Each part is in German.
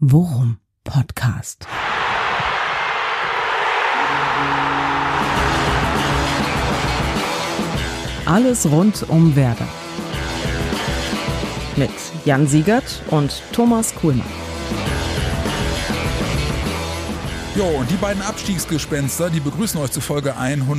Worum Podcast. Alles rund um Werder. Mit Jan Siegert und Thomas Kuhlmann. Jo, und die beiden Abstiegsgespenster, die begrüßen euch zu Folge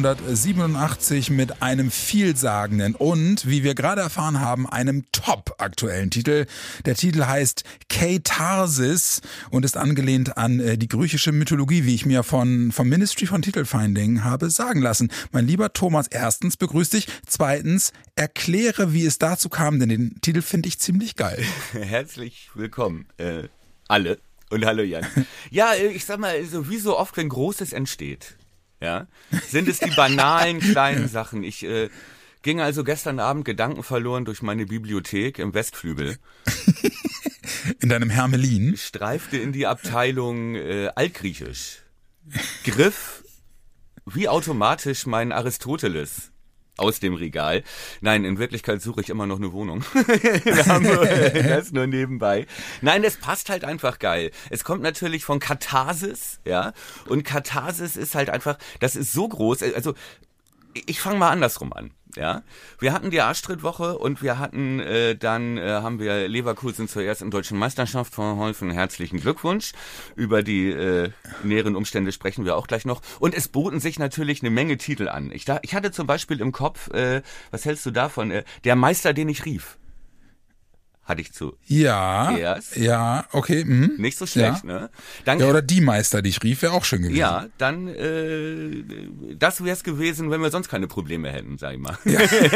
187 mit einem vielsagenden und, wie wir gerade erfahren haben, einem top-aktuellen Titel. Der Titel heißt Katharsis und ist angelehnt an die griechische Mythologie, wie ich mir vom Ministry von Titelfinding habe sagen lassen. Mein lieber Thomas, erstens begrüß dich, zweitens erkläre, wie es dazu kam, denn den Titel finde ich ziemlich geil. Herzlich willkommen, alle. Und hallo Jan. Ja, ich sag mal, so wie so oft, wenn Großes entsteht, ja, sind es die banalen kleinen Sachen. Ich ging also gestern Abend gedankenverloren durch meine Bibliothek im Westflügel. In deinem Hermelin? Streifte in die Abteilung Altgriechisch. Griff wie automatisch meinen Aristoteles aus dem Regal. Nein, in Wirklichkeit suche ich immer noch eine Wohnung. Das nur nebenbei. Nein, es passt halt einfach geil. Es kommt natürlich von Katharsis, ja. Und Katharsis ist halt einfach, das ist so groß. Also, ich fange mal andersrum an, ja. Wir hatten die Arschtrittwoche und wir hatten, dann haben wir Leverkusen zur ersten deutschen Meisterschaft verholfen. Herzlichen Glückwunsch. Über die näheren Umstände sprechen wir auch gleich noch. Und es boten sich natürlich eine Menge Titel an. Ich hatte zum Beispiel im Kopf, was hältst du davon? Der Meister, den ich rief. Hatte ich zu. Ja, erst. Ja, okay. Nicht so schlecht, ja. Ne? Dann, ja, oder die Meister, die ich rief, wäre auch schön gewesen. Ja, dann, das wäre es gewesen, wenn wir sonst keine Probleme hätten, sag ich mal. Ja,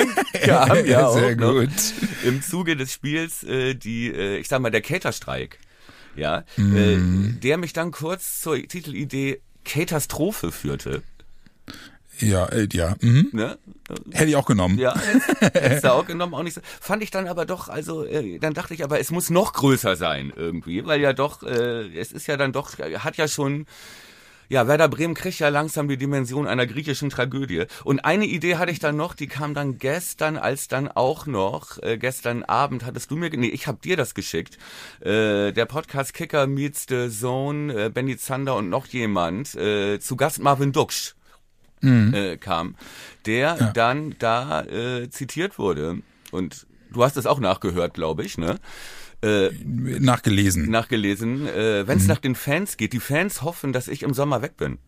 ja sehr auch gut. Im Zuge des Spiels ich sag mal, der Caterstreik, ja, der mich dann kurz zur Titelidee Katastrophe führte. Ja. Ne? Hätte ich auch genommen. Ja, hättest du auch genommen, auch nicht so. Fand ich dann aber doch, also dann dachte ich aber, es muss noch größer sein irgendwie, weil ja doch, es ist ja dann doch, hat ja schon, ja, Werder Bremen kriegt ja langsam die Dimension einer griechischen Tragödie. Und eine Idee hatte ich dann noch, die kam dann gestern, als dann auch noch, gestern Abend hattest du mir, ich hab dir das geschickt, der Podcast Kicker meets the Zone, Benny Zander und noch jemand, zu Gast Marvin Duksch. Kam, der dann da zitiert wurde. Und du hast es auch nachgehört, glaube ich, ne? Nachgelesen. Wenn es nach den Fans geht, die Fans hoffen, dass ich im Sommer weg bin.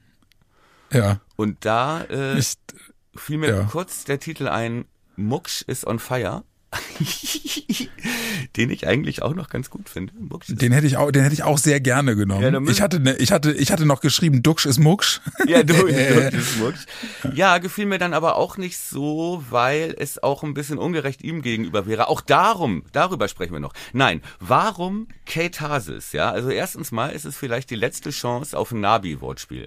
Ja. Und da fiel mir kurz der Titel ein, Mucksch is on fire. Den ich eigentlich auch noch ganz gut finde. Den hätte ich auch sehr gerne genommen. Ja, ich hatte noch geschrieben, Duksch ist Mucksch. Ja, Duksch ist Mucksch. Ja, gefiel mir dann aber auch nicht so, weil es auch ein bisschen ungerecht ihm gegenüber wäre. Auch darüber sprechen wir noch. Nein, warum Katharsis? Ja, also erstens mal ist es vielleicht die letzte Chance auf ein Nabi-Wortspiel.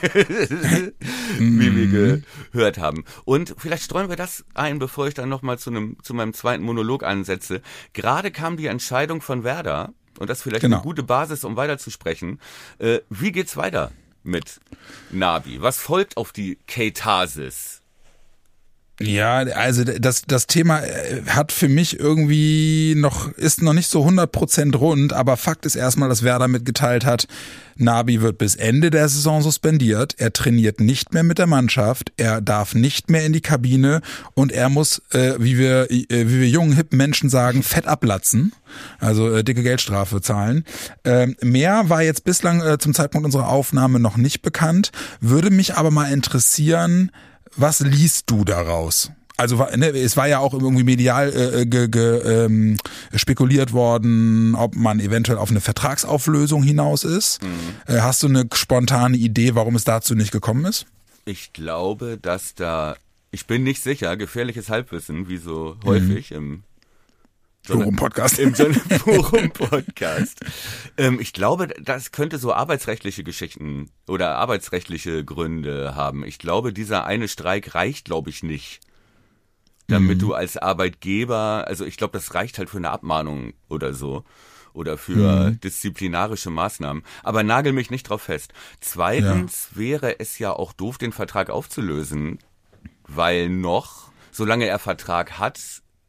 Wie wir gehört haben. Und vielleicht streuen wir das ein, bevor ich dann nochmal zu meinem zweiten Monolog ansetze. Gerade kam die Entscheidung von Werder, und das ist vielleicht eine gute Basis, um weiterzusprechen. Wie geht's weiter mit Nabi? Was folgt auf die Katharsis? Ja, also das Thema hat für mich ist noch nicht so 100% rund, aber Fakt ist erstmal, dass Werder mitgeteilt hat, Nabi wird bis Ende der Saison suspendiert, er trainiert nicht mehr mit der Mannschaft, er darf nicht mehr in die Kabine und er muss, wie wir jungen, hippen Menschen sagen, fett ablatzen, also dicke Geldstrafe zahlen. Mehr war jetzt bislang zum Zeitpunkt unserer Aufnahme noch nicht bekannt, würde mich aber mal interessieren, was liest du daraus? Also es war ja auch irgendwie medial spekuliert worden, ob man eventuell auf eine Vertragsauflösung hinaus ist. Hast du eine spontane Idee, warum es dazu nicht gekommen ist? Ich glaube, ich bin nicht sicher, gefährliches Halbwissen, wie so häufig im Forum-Podcast. Forum-Podcast. Ich glaube, das könnte so arbeitsrechtliche Geschichten oder arbeitsrechtliche Gründe haben. Ich glaube, dieser eine Streik reicht, glaube ich, nicht. Damit du als Arbeitgeber, also ich glaube, das reicht halt für eine Abmahnung oder so. Oder für disziplinarische Maßnahmen. Aber nagel mich nicht drauf fest. Zweitens wäre es ja auch doof, den Vertrag aufzulösen, weil solange er Vertrag hat,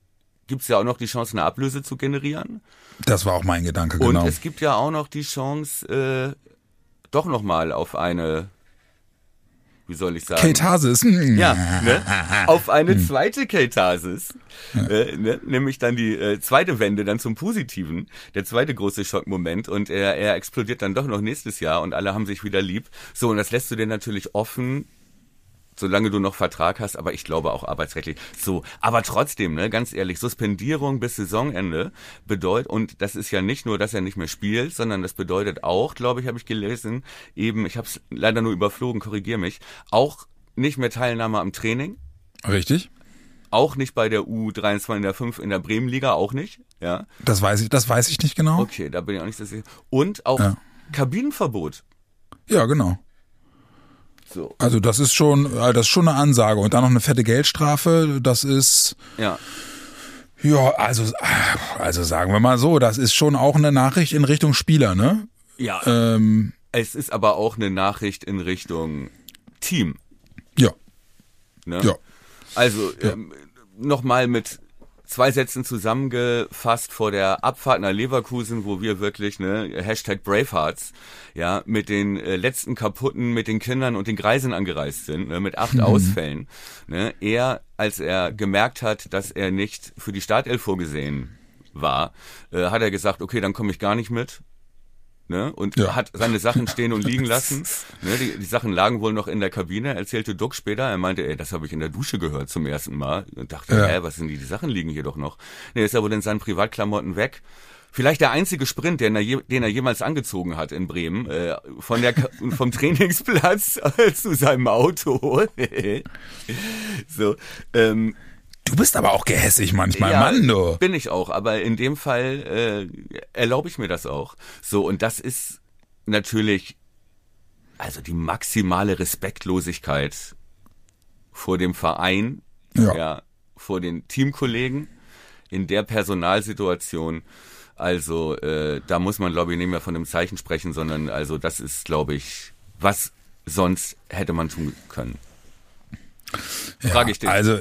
gibt's ja auch noch die Chance, eine Ablöse zu generieren. Das war auch mein Gedanke, genau. Und es gibt ja auch noch die Chance, doch nochmal auf eine, wie soll ich sagen? Katasis. Ja, ne? Auf eine zweite Katasis. Ne? Nämlich dann die zweite Wende dann zum Positiven. Der zweite große Schockmoment. Und er explodiert dann doch noch nächstes Jahr und alle haben sich wieder lieb. So, und das lässt du dir natürlich offen, solange du noch Vertrag hast, aber ich glaube auch arbeitsrechtlich. So, aber trotzdem, ne, ganz ehrlich, Suspendierung bis Saisonende bedeutet, und das ist ja nicht nur, dass er nicht mehr spielt, sondern das bedeutet auch, glaube ich, habe ich gelesen, eben, ich habe es leider nur überflogen, korrigier mich, auch nicht mehr Teilnahme am Training. Richtig. Auch nicht bei der U23 in der 5 in der Bremenliga, auch nicht, ja. Das weiß ich nicht genau. Okay, da bin ich auch nicht so sicher. Und auch Kabinenverbot. Ja, genau. So. Also das ist schon eine Ansage. Und dann noch eine fette Geldstrafe, das ist, ja, also sagen wir mal so, das ist schon auch eine Nachricht in Richtung Spieler, ne? Ja, es ist aber auch eine Nachricht in Richtung Team. Ja. Ne? Ja. Also nochmal mit 2 Sätzen zusammengefasst vor der Abfahrt nach Leverkusen, wo wir wirklich, ne, #Bravehearts, ja, mit den letzten Kaputten, mit den Kindern und den Greisen angereist sind, ne, mit 8 Ausfällen. Ne, als er gemerkt hat, dass er nicht für die Startelf vorgesehen war, hat er gesagt, okay, dann komme ich gar nicht mit. Ne, und hat seine Sachen stehen und liegen lassen. Ne, die Sachen lagen wohl noch in der Kabine, erzählte Duck später. Er meinte, das habe ich in der Dusche gehört zum ersten Mal. Und dachte, was sind die Sachen liegen hier doch noch. Ne, ist er wohl in seinen Privatklamotten weg. Vielleicht der einzige Sprint, den er jemals angezogen hat in Bremen, vom Trainingsplatz zu seinem Auto. So, Du bist aber auch gehässig manchmal, ja, Mann, du. Bin ich auch, aber in dem Fall erlaube ich mir das auch. So, und das ist natürlich also die maximale Respektlosigkeit vor dem Verein, vor den Teamkollegen in der Personalsituation. Also da muss man, glaube ich, nicht mehr von einem Zeichen sprechen, sondern also das ist, glaube ich, was sonst hätte man tun können. Frage ich dich. Also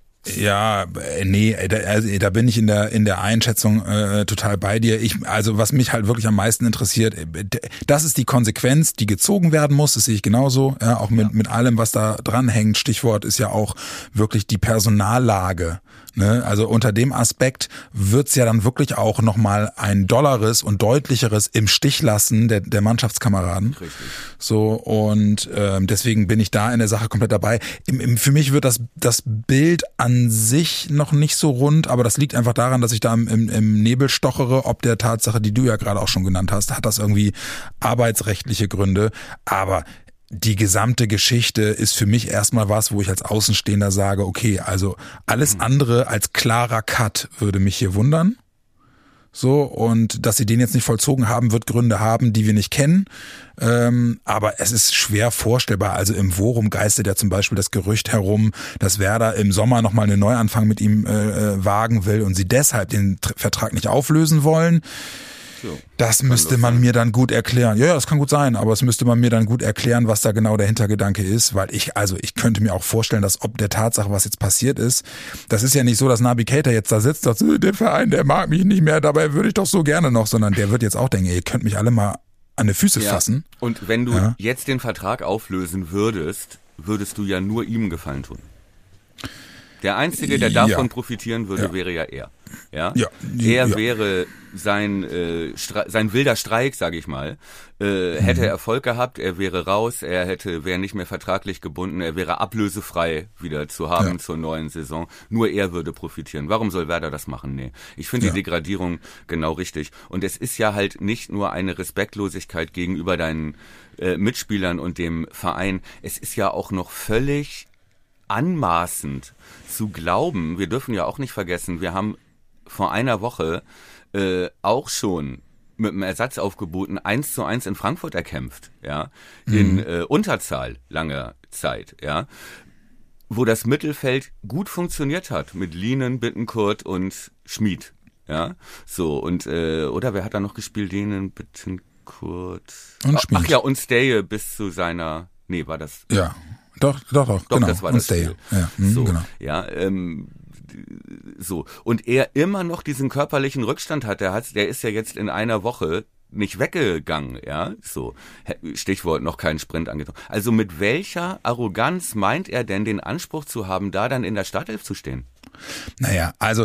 ja, nee, da bin ich in der Einschätzung total bei dir. Also was mich halt wirklich am meisten interessiert, das ist die Konsequenz, die gezogen werden muss, das sehe ich genauso, ja, auch mit allem, was da dranhängt. Stichwort ist ja auch wirklich die Personallage. Ne? Also unter dem Aspekt wird's ja dann wirklich auch nochmal ein dolleres und deutlicheres im Stich lassen der Mannschaftskameraden. Richtig. So, und deswegen bin ich da in der Sache komplett dabei. Für mich wird das Bild an sich noch nicht so rund, aber das liegt einfach daran, dass ich da im Nebel stochere, ob der Tatsache, die du ja gerade auch schon genannt hast, hat das irgendwie arbeitsrechtliche Gründe, aber die gesamte Geschichte ist für mich erstmal was, wo ich als Außenstehender sage, okay, also alles andere als klarer Cut würde mich hier wundern. So, und dass sie den jetzt nicht vollzogen haben, wird Gründe haben, die wir nicht kennen. Aber es ist schwer vorstellbar. Also im Forum geistert ja zum Beispiel das Gerücht herum, dass Werder im Sommer nochmal einen Neuanfang mit ihm wagen will und sie deshalb den Vertrag nicht auflösen wollen. Das müsste man mir dann gut erklären. Ja, das kann gut sein, aber es müsste man mir dann gut erklären, was da genau der Hintergedanke ist, weil ich könnte mir auch vorstellen, dass ob der Tatsache, was jetzt passiert ist, das ist ja nicht so, dass Naby Keita jetzt da sitzt, sagt, der Verein, der mag mich nicht mehr, dabei würde ich doch so gerne noch, sondern der wird jetzt auch denken, ihr könnt mich alle mal an die Füße fassen. Und wenn du jetzt den Vertrag auflösen würdest du ja nur ihm einen Gefallen tun. Der Einzige, der davon profitieren würde, wäre ja er. Ja? Er wäre sein wilder Streik, sage ich mal, hätte Erfolg gehabt, er wäre raus, wäre nicht mehr vertraglich gebunden, er wäre ablösefrei wieder zu haben zur neuen Saison. Nur er würde profitieren. Warum soll Werder das machen? Nee. Ich finde die Degradierung genau richtig. Und es ist ja halt nicht nur eine Respektlosigkeit gegenüber deinen Mitspielern und dem Verein, es ist ja auch noch völlig anmaßend zu glauben, wir dürfen ja auch nicht vergessen, wir haben vor einer Woche auch schon mit einem Ersatzaufgeboten 1:1 in Frankfurt erkämpft, in Unterzahl langer Zeit, wo das Mittelfeld gut funktioniert hat mit Lienen, Bittencourt und Schmid, so und oder wer hat da noch gespielt? Lienen, Bittencourt und Schmid. Ach ja, und Steje bis zu seiner, war das? Ja. Doch, genau. Das war das Spiel. Ja, so, genau. so. Und er immer noch diesen körperlichen Rückstand hat. Der ist ja jetzt in einer Woche nicht weggegangen, ja, so. Stichwort noch keinen Sprint angetan. Also mit welcher Arroganz meint er denn den Anspruch zu haben, da dann in der Startelf zu stehen? Naja, also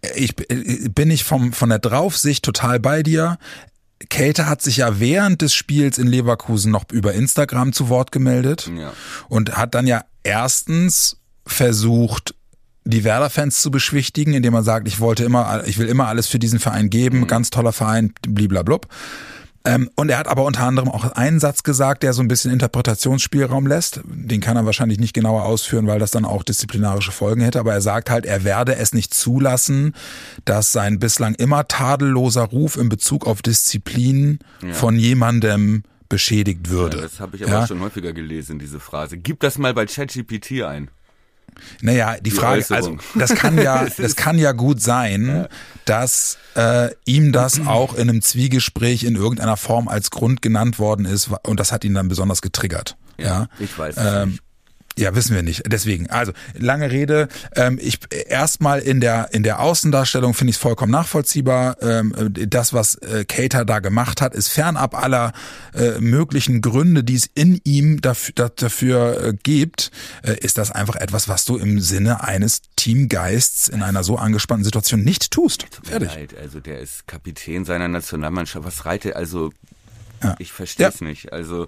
bin ich von der Draufsicht total bei dir. Keita hat sich ja während des Spiels in Leverkusen noch über Instagram zu Wort gemeldet und hat dann ja erstens versucht, die Werder-Fans zu beschwichtigen, indem er sagt, ich will immer alles für diesen Verein geben, ganz toller Verein, bliblablub. Und er hat aber unter anderem auch einen Satz gesagt, der so ein bisschen Interpretationsspielraum lässt. Den kann er wahrscheinlich nicht genauer ausführen, weil das dann auch disziplinarische Folgen hätte. Aber er sagt halt, er werde es nicht zulassen, dass sein bislang immer tadelloser Ruf in Bezug auf Disziplin von jemandem beschädigt würde. Ja, das habe ich aber schon häufiger gelesen, diese Phrase. Gib das mal bei ChatGPT ein. Naja, die Frage, Äußerung. also das kann ja gut sein, dass ihm das auch in einem Zwiegespräch in irgendeiner Form als Grund genannt worden ist und das hat ihn dann besonders getriggert. Ja, ich weiß es nicht. Ja, wissen wir nicht. Deswegen, also lange Rede. Ich erstmal in der Außendarstellung finde ich es vollkommen nachvollziehbar. Das, was Keita da gemacht hat, ist fernab aller möglichen Gründe, die es in ihm dafür gibt. Ist das einfach etwas, was du im Sinne eines Teamgeists in einer so angespannten Situation nicht tust. Fertig. Also der ist Kapitän seiner Nationalmannschaft. Was reitet? Also ich verstehe es nicht. Also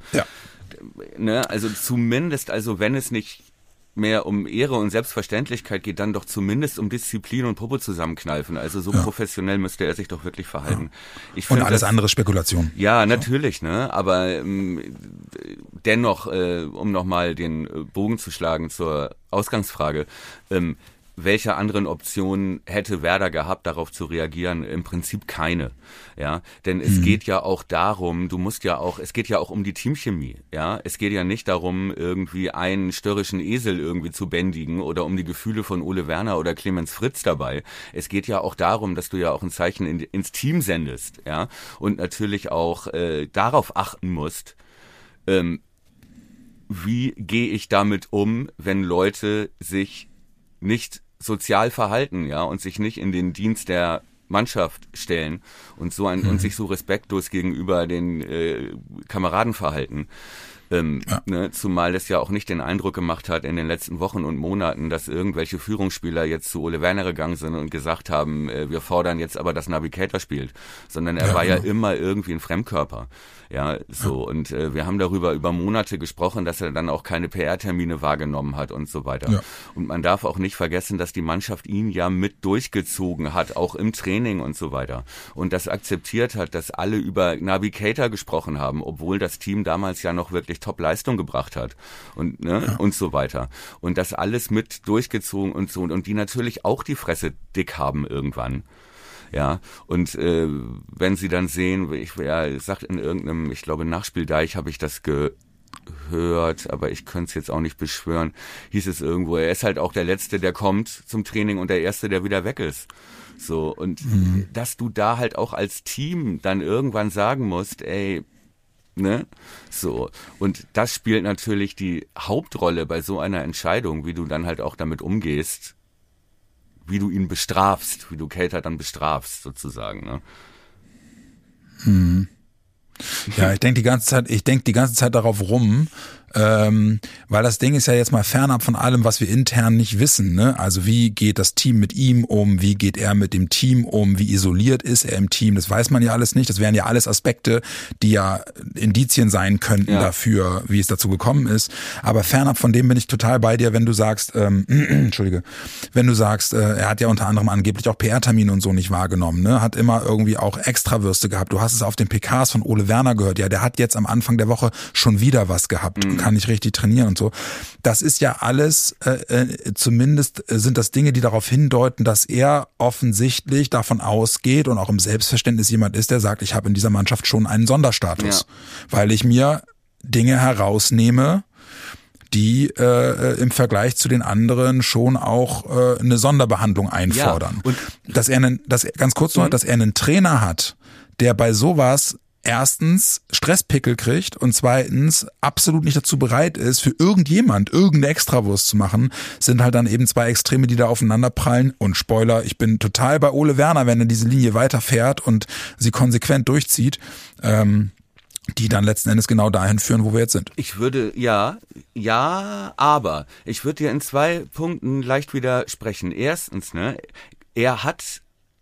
ne, also zumindest, also wenn es nicht mehr um Ehre und Selbstverständlichkeit geht, dann doch zumindest um Disziplin und Popo zusammenkneifen. Also so professionell müsste er sich doch wirklich verhalten. Ich und alles andere Spekulation. Ja, natürlich, ne? Aber dennoch, um nochmal den Bogen zu schlagen zur Ausgangsfrage, welche anderen Optionen hätte Werder gehabt, darauf zu reagieren? Im Prinzip keine, ja, denn es geht ja auch darum, es geht ja auch um die Teamchemie, ja, es geht ja nicht darum, irgendwie einen störrischen Esel irgendwie zu bändigen oder um die Gefühle von Ole Werner oder Clemens Fritz dabei. Es geht ja auch darum, dass du ja auch ein Zeichen ins Team sendest, ja, und natürlich auch darauf achten musst, wie gehe ich damit um, wenn Leute sich nicht sozial verhalten, ja, und sich nicht in den Dienst der Mannschaft stellen und und sich so respektlos gegenüber den Kameraden verhalten. Ne, zumal das ja auch nicht den Eindruck gemacht hat in den letzten Wochen und Monaten, dass irgendwelche Führungsspieler jetzt zu Ole Werner gegangen sind und gesagt haben, wir fordern jetzt aber, dass Naby Keita spielt, sondern er war ja immer irgendwie ein Fremdkörper. Ja, so, und wir haben über Monate gesprochen, dass er dann auch keine PR-Termine wahrgenommen hat und so weiter. Ja. Und man darf auch nicht vergessen, dass die Mannschaft ihn ja mit durchgezogen hat, auch im Training und so weiter. Und das akzeptiert hat, dass alle über Naby Keita gesprochen haben, obwohl das Team damals ja noch wirklich Top-Leistung gebracht hat und und so weiter. Und das alles mit durchgezogen und so, und die natürlich auch die Fresse dick haben irgendwann. Ja, und wenn sie dann sehen, sagt in irgendeinem, ich glaube Nachspieldeich habe ich das gehört, aber ich könnte es jetzt auch nicht beschwören, hieß es irgendwo, er ist halt auch der Letzte, der kommt zum Training und der Erste, der wieder weg ist. So, und dass du da halt auch als Team dann irgendwann sagen musst, ey, ne? So. Und das spielt natürlich die Hauptrolle bei so einer Entscheidung, wie du dann halt auch damit umgehst, wie du ihn bestrafst, wie du Keita dann bestrafst, sozusagen, ne? Ja, ich denke die ganze Zeit darauf rum, weil das Ding ist ja jetzt mal fernab von allem, was wir intern nicht wissen, ne? Also wie geht das Team mit ihm um, wie geht er mit dem Team um, wie isoliert ist er im Team, das weiß man ja alles nicht, das wären ja alles Aspekte, die ja Indizien sein könnten dafür, wie es dazu gekommen ist, aber fernab von dem bin ich total bei dir, wenn du sagst, Entschuldige, wenn du sagst, er hat ja unter anderem angeblich auch PR-Termine und so nicht wahrgenommen, ne? Hat immer irgendwie auch Extrawürste gehabt, du hast es auf den PKs von Ole Werner gehört, ja, der hat jetzt am Anfang der Woche schon wieder was gehabt, kann nicht richtig trainieren und so. Das ist ja alles, zumindest sind das Dinge, die darauf hindeuten, dass er offensichtlich davon ausgeht und auch im Selbstverständnis jemand ist, der sagt, ich habe in dieser Mannschaft schon einen Sonderstatus, weil ich mir Dinge herausnehme, die im Vergleich zu den anderen schon auch eine Sonderbehandlung einfordern. Ja, und dass er einen Trainer hat, der bei sowas erstens Stresspickel kriegt und zweitens absolut nicht dazu bereit ist, für irgendjemand irgendeine Extrawurst zu machen, sind halt dann eben zwei Extreme, die da aufeinander prallen. Und Spoiler, ich bin total bei Ole Werner, wenn er diese Linie weiterfährt und sie konsequent durchzieht, die dann letzten Endes genau dahin führen, wo wir jetzt sind. Ich würde, aber ich würde dir in 2 Punkten leicht widersprechen. Erstens, ne, er hat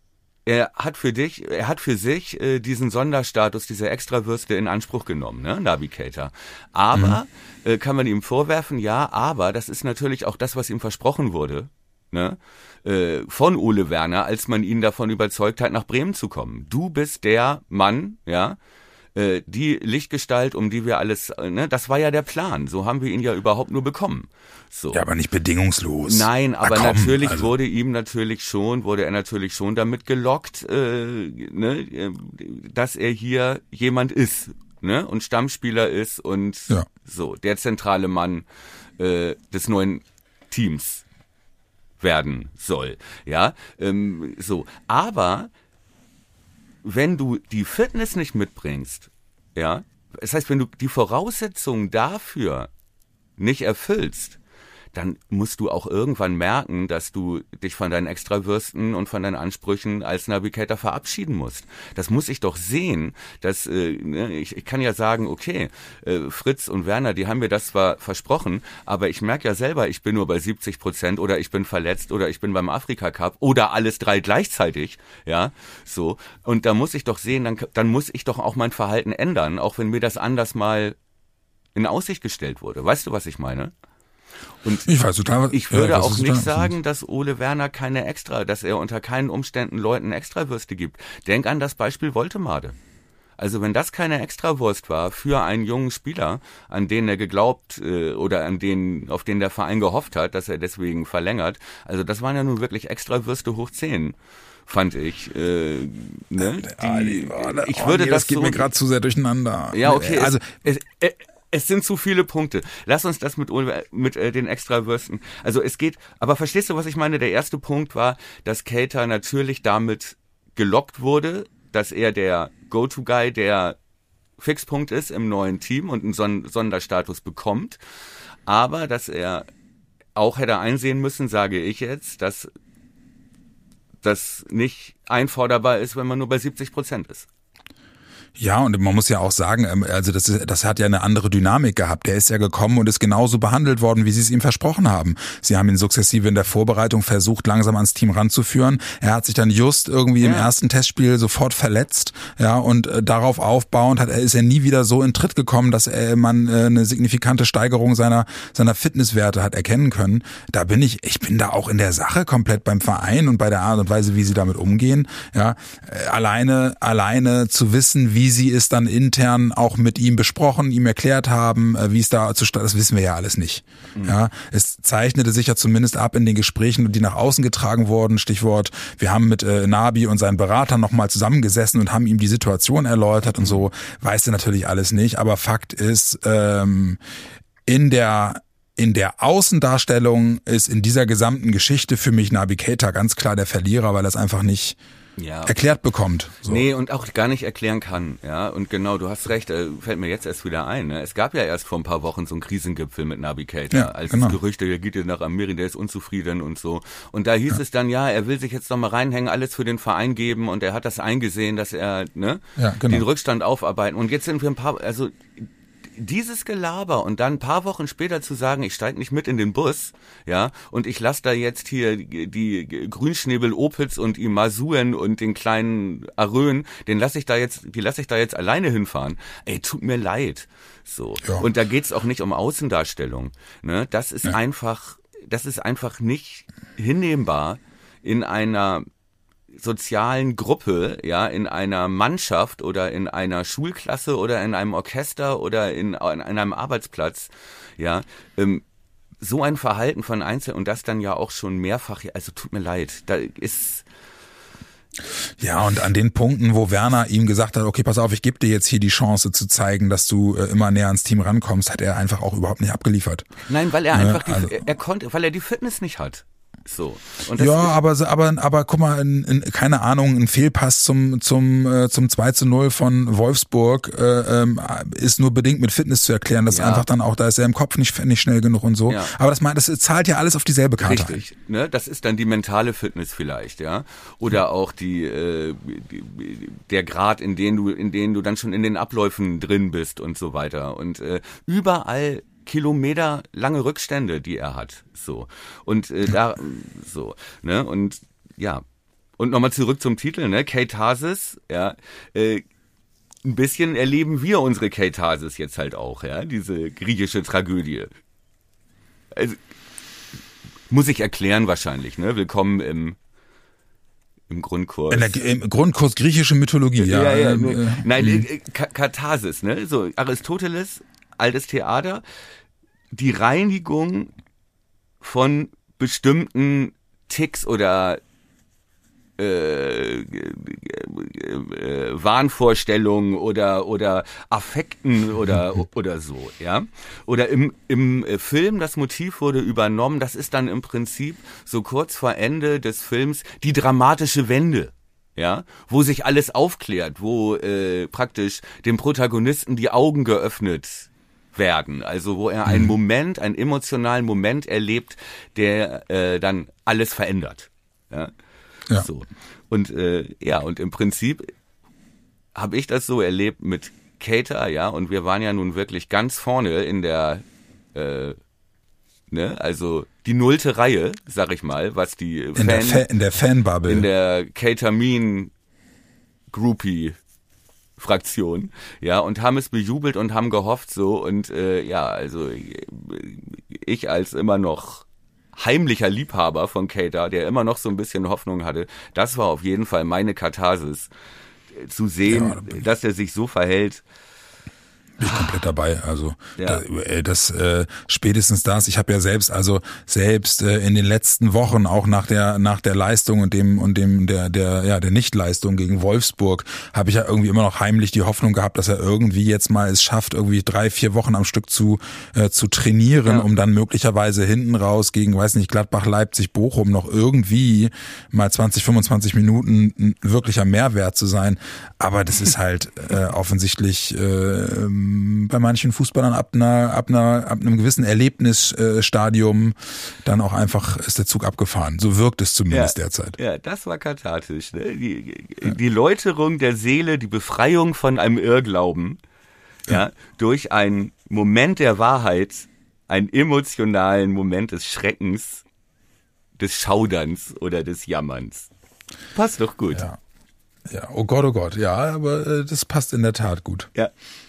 für sich diesen Sonderstatus, diese Extrawürste in Anspruch genommen, ne, Navigator. Aber kann man ihm vorwerfen, ja, aber das ist natürlich auch das, was ihm versprochen wurde, ne, von Ole Werner, als man ihn davon überzeugt hat, nach Bremen zu kommen. Du bist der Mann, ja, die Lichtgestalt, um die wir alles, ne, das war ja der Plan. So haben wir ihn ja überhaupt nur bekommen. So. Ja, aber nicht bedingungslos. Nein, aber natürlich also. wurde er natürlich schon damit gelockt, ne, dass er hier jemand ist, ne, und Stammspieler ist und so, der zentrale Mann des neuen Teams werden soll. Ja, so. Aber wenn du die Fitness nicht mitbringst, ja, das heißt, wenn du die Voraussetzungen dafür nicht erfüllst, dann musst du auch irgendwann merken, dass du dich von deinen Extrawürsten und von deinen Ansprüchen als Navigator verabschieden musst. Das muss ich doch sehen, dass ich kann ja sagen, okay, Fritz und Werner, die haben mir das zwar versprochen, aber ich merke ja selber, ich bin nur bei 70% oder ich bin verletzt oder ich bin beim Afrika Cup oder alles 3 gleichzeitig, ja, so. Und da muss ich doch sehen, dann muss ich doch auch mein Verhalten ändern, auch wenn mir das anders mal in Aussicht gestellt wurde. Weißt du, was ich meine? Und ich würde auch nicht sagen, dass Ole Werner dass er unter keinen Umständen Leuten Extrawürste gibt. Denk an das Beispiel Woltemade. Also wenn das keine Extrawurst war für einen jungen Spieler, an den er geglaubt oder auf den der Verein gehofft hat, dass er deswegen verlängert, also das waren ja nun wirklich Extrawürste hoch 10. Fand ich. Ne? Das geht mir gerade zu sehr durcheinander. Ja, okay. Also es sind zu viele Punkte. Lass uns das mit den Extrawürsten. Also es geht, aber verstehst du, was ich meine? Der erste Punkt war, dass Keita natürlich damit gelockt wurde, dass er der Go-To-Guy, der Fixpunkt ist im neuen Team und einen Sonderstatus bekommt. Aber dass er auch hätte einsehen müssen, sage ich jetzt, dass das nicht einforderbar ist, wenn man nur bei 70% ist. Ja, und man muss ja auch sagen, also das hat ja eine andere Dynamik gehabt. Der ist ja gekommen und ist genauso behandelt worden, wie sie es ihm versprochen haben. Sie haben ihn sukzessive in der Vorbereitung versucht, langsam ans Team ranzuführen. Er hat sich dann just irgendwie im ersten Testspiel sofort verletzt, ja, und darauf aufbauend ist er nie wieder so in Tritt gekommen, dass man eine signifikante Steigerung seiner Fitnesswerte hat erkennen können. Ich bin da auch in der Sache komplett beim Verein und bei der Art und Weise, wie sie damit umgehen, ja, alleine zu wissen, wie sie es dann intern auch mit ihm besprochen, ihm erklärt haben, wie es da zustande, das wissen wir ja alles nicht. Ja, es zeichnete sich ja zumindest ab in den Gesprächen, die nach außen getragen wurden, Stichwort, wir haben mit Nabi und seinen Beratern nochmal zusammengesessen und haben ihm die Situation erläutert und so, weiß er natürlich alles nicht, aber Fakt ist, in der Außendarstellung ist in dieser gesamten Geschichte für mich Nabi Keita ganz klar der Verlierer, weil er es einfach nicht erklärt bekommt. So. Nee, und auch gar nicht erklären kann. Ja, und genau, du hast recht, fällt mir jetzt erst wieder ein. Ne? Es gab ja erst vor ein paar Wochen so einen Krisengipfel mit Nabi Keita, als das Gerücht, der geht jetzt nach Amerika, der ist unzufrieden und so. Und da hieß es dann, er will sich jetzt noch mal reinhängen, alles für den Verein geben und er hat das eingesehen, dass er den Rückstand aufarbeiten. Und jetzt sind wir dieses Gelaber und dann ein paar Wochen später zu sagen, ich steige nicht mit in den Bus, ja, und ich lasse da jetzt hier die Grünschnäbel Opitz und Imasuen und den kleinen Arön, die lasse ich da jetzt alleine hinfahren. Ey, tut mir leid. So. Ja. Und da geht's auch nicht um Außendarstellung, ne? Das ist einfach nicht hinnehmbar in einer sozialen Gruppe, ja, in einer Mannschaft oder in einer Schulklasse oder in einem Orchester oder in einem Arbeitsplatz, ja, so ein Verhalten von Einzelnen und das dann ja auch schon mehrfach, also tut mir leid, da ist... Ja, und an den Punkten, wo Werner ihm gesagt hat, okay, pass auf, ich gebe dir jetzt hier die Chance zu zeigen, dass du immer näher ans Team rankommst, hat er einfach auch überhaupt nicht abgeliefert. Nein, weil er einfach weil er die Fitness nicht hat. So. Und das ja, aber guck mal, keine Ahnung, ein Fehlpass zum 2:0 von Wolfsburg ist nur bedingt mit Fitness zu erklären. Das ist einfach dann auch, da ist er im Kopf nicht schnell genug und so. Ja. Aber das zahlt ja alles auf dieselbe Karte. Richtig, ne? Das ist dann die mentale Fitness vielleicht, ja. Oder auch der Grad, in den du dann schon in den Abläufen drin bist und so weiter. Und überall kilometerlange Rückstände, die er hat, so. Und ne, und ja. Und nochmal zurück zum Titel, ne, Katharsis, ja, ein bisschen erleben wir unsere Katharsis jetzt halt auch, ja, diese griechische Tragödie. Also, muss ich erklären wahrscheinlich, ne, willkommen im Grundkurs. Im Grundkurs griechische Mythologie, ja. Katharsis, ne, so, Aristoteles, altes Theater, die Reinigung von bestimmten Ticks oder Wahnvorstellungen oder Affekten oder so, ja. Oder im Film, das Motiv wurde übernommen, das ist dann im Prinzip so kurz vor Ende des Films die dramatische Wende. Ja, wo sich alles aufklärt, wo praktisch dem Protagonisten die Augen geöffnet werden, also wo er einen emotionalen Moment erlebt, der dann alles verändert. Ja. So. Und und im Prinzip habe ich das so erlebt mit Kater, ja, und wir waren ja nun wirklich ganz vorne in der also die 0. Reihe, sag ich mal, was die in der Fanbubble, in der Ketamin-Groupie-Fraktion, ja, und haben es bejubelt und haben gehofft so und also ich als immer noch heimlicher Liebhaber von Kater, der immer noch so ein bisschen Hoffnung hatte, das war auf jeden Fall meine Katharsis, zu sehen, dass er sich so verhält. Bin ich komplett dabei, also spätestens das, ich habe ja selbst in den letzten Wochen auch nach der Leistung und dem der Nichtleistung gegen Wolfsburg habe ich ja irgendwie immer noch heimlich die Hoffnung gehabt, dass er irgendwie jetzt mal es schafft, irgendwie 3-4 Wochen am Stück zu trainieren, um dann möglicherweise hinten raus gegen, weiß nicht, Gladbach, Leipzig, Bochum noch irgendwie mal 20-25 Minuten ein wirklicher Mehrwert zu sein, aber das ist halt offensichtlich bei manchen Fußballern ab einem gewissen Erlebnisstadium dann auch einfach ist der Zug abgefahren. So wirkt es zumindest derzeit. Ja, das war kathartisch. Ne? Die Läuterung der Seele, die Befreiung von einem Irrglauben, durch einen Moment der Wahrheit, einen emotionalen Moment des Schreckens, des Schauderns oder des Jammerns. Passt doch gut. Ja, oh Gott, ja, aber das passt in der Tat gut. Ja.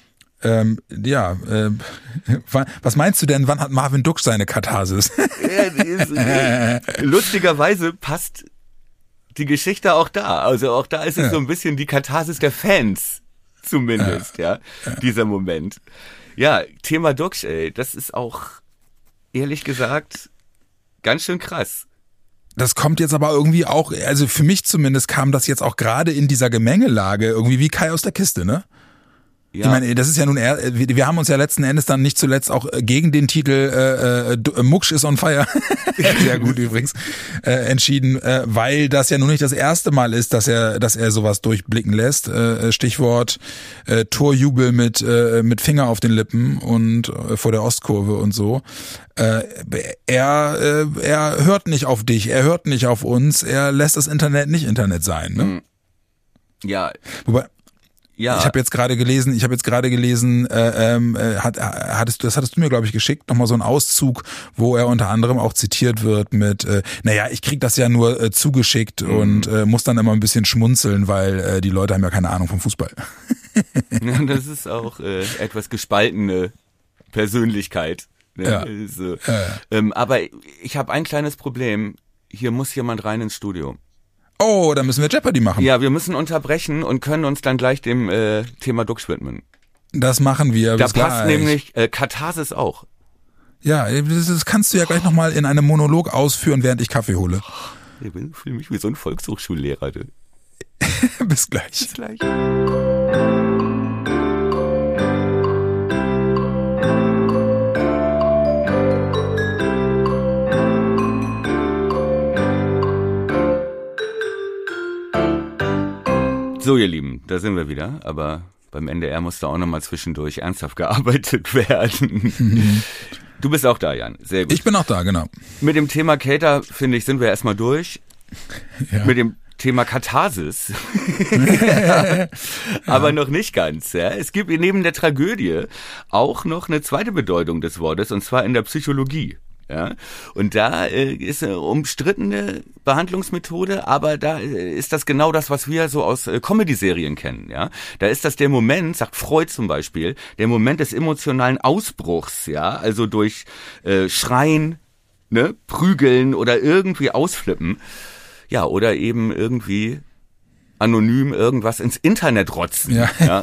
Was meinst du denn, wann hat Marvin Duksch seine Katharsis? Lustigerweise passt die Geschichte auch da. Also auch da ist es so ein bisschen die Katharsis der Fans, zumindest, dieser Moment. Ja, Thema Duksch, das ist auch, ehrlich gesagt, ganz schön krass. Das kommt jetzt aber irgendwie auch, also für mich zumindest kam das jetzt auch gerade in dieser Gemengelage irgendwie wie Kai aus der Kiste, ne? Ja. Ich meine, das ist ja nun wir haben uns ja letzten Endes dann nicht zuletzt auch gegen den Titel Mucksch is on fire, sehr gut übrigens, entschieden, weil das ja nun nicht das erste Mal ist, dass er sowas durchblicken lässt. Stichwort Torjubel mit Finger auf den Lippen und vor der Ostkurve und so. Er hört nicht auf dich, er hört nicht auf uns, er lässt das Internet nicht Internet sein, ne? Ja. Wobei ich habe jetzt gerade gelesen, hattest du mir, glaube ich, geschickt, nochmal so einen Auszug, wo er unter anderem auch zitiert wird mit, ich krieg das ja nur zugeschickt und muss dann immer ein bisschen schmunzeln, weil die Leute haben ja keine Ahnung vom Fußball. Das ist auch etwas gespaltene Persönlichkeit. Ne? Ja. So. Aber ich habe ein kleines Problem. Hier muss jemand rein ins Studio. Oh, dann müssen wir Jeopardy machen. Ja, wir müssen unterbrechen und können uns dann gleich dem Thema Duksch widmen. Das machen wir. Da passt nämlich Katharsis auch. Ja, das kannst du ja gleich nochmal in einem Monolog ausführen, während ich Kaffee hole. Ich fühle mich wie so ein Volkshochschullehrer. Bis gleich. Bis gleich. So, ihr Lieben, da sind wir wieder, aber beim NDR musste auch nochmal zwischendurch ernsthaft gearbeitet werden. Du bist auch da, Jan. Sehr gut. Ich bin auch da, genau. Mit dem Thema Kater, finde ich, sind wir erstmal durch. Ja. Mit dem Thema Katharsis. Aber noch nicht ganz. Ja. Es gibt neben der Tragödie auch noch eine zweite Bedeutung des Wortes, und zwar in der Psychologie. Ja, und da ist eine umstrittene Behandlungsmethode, aber da ist das genau das, was wir so aus Comedy-Serien kennen. Ja, da ist das der Moment, sagt Freud zum Beispiel, der Moment des emotionalen Ausbruchs. Ja, also durch Schreien, ne, Prügeln oder irgendwie ausflippen. Ja, oder eben irgendwie anonym irgendwas ins Internet rotzen. Ja. Ja.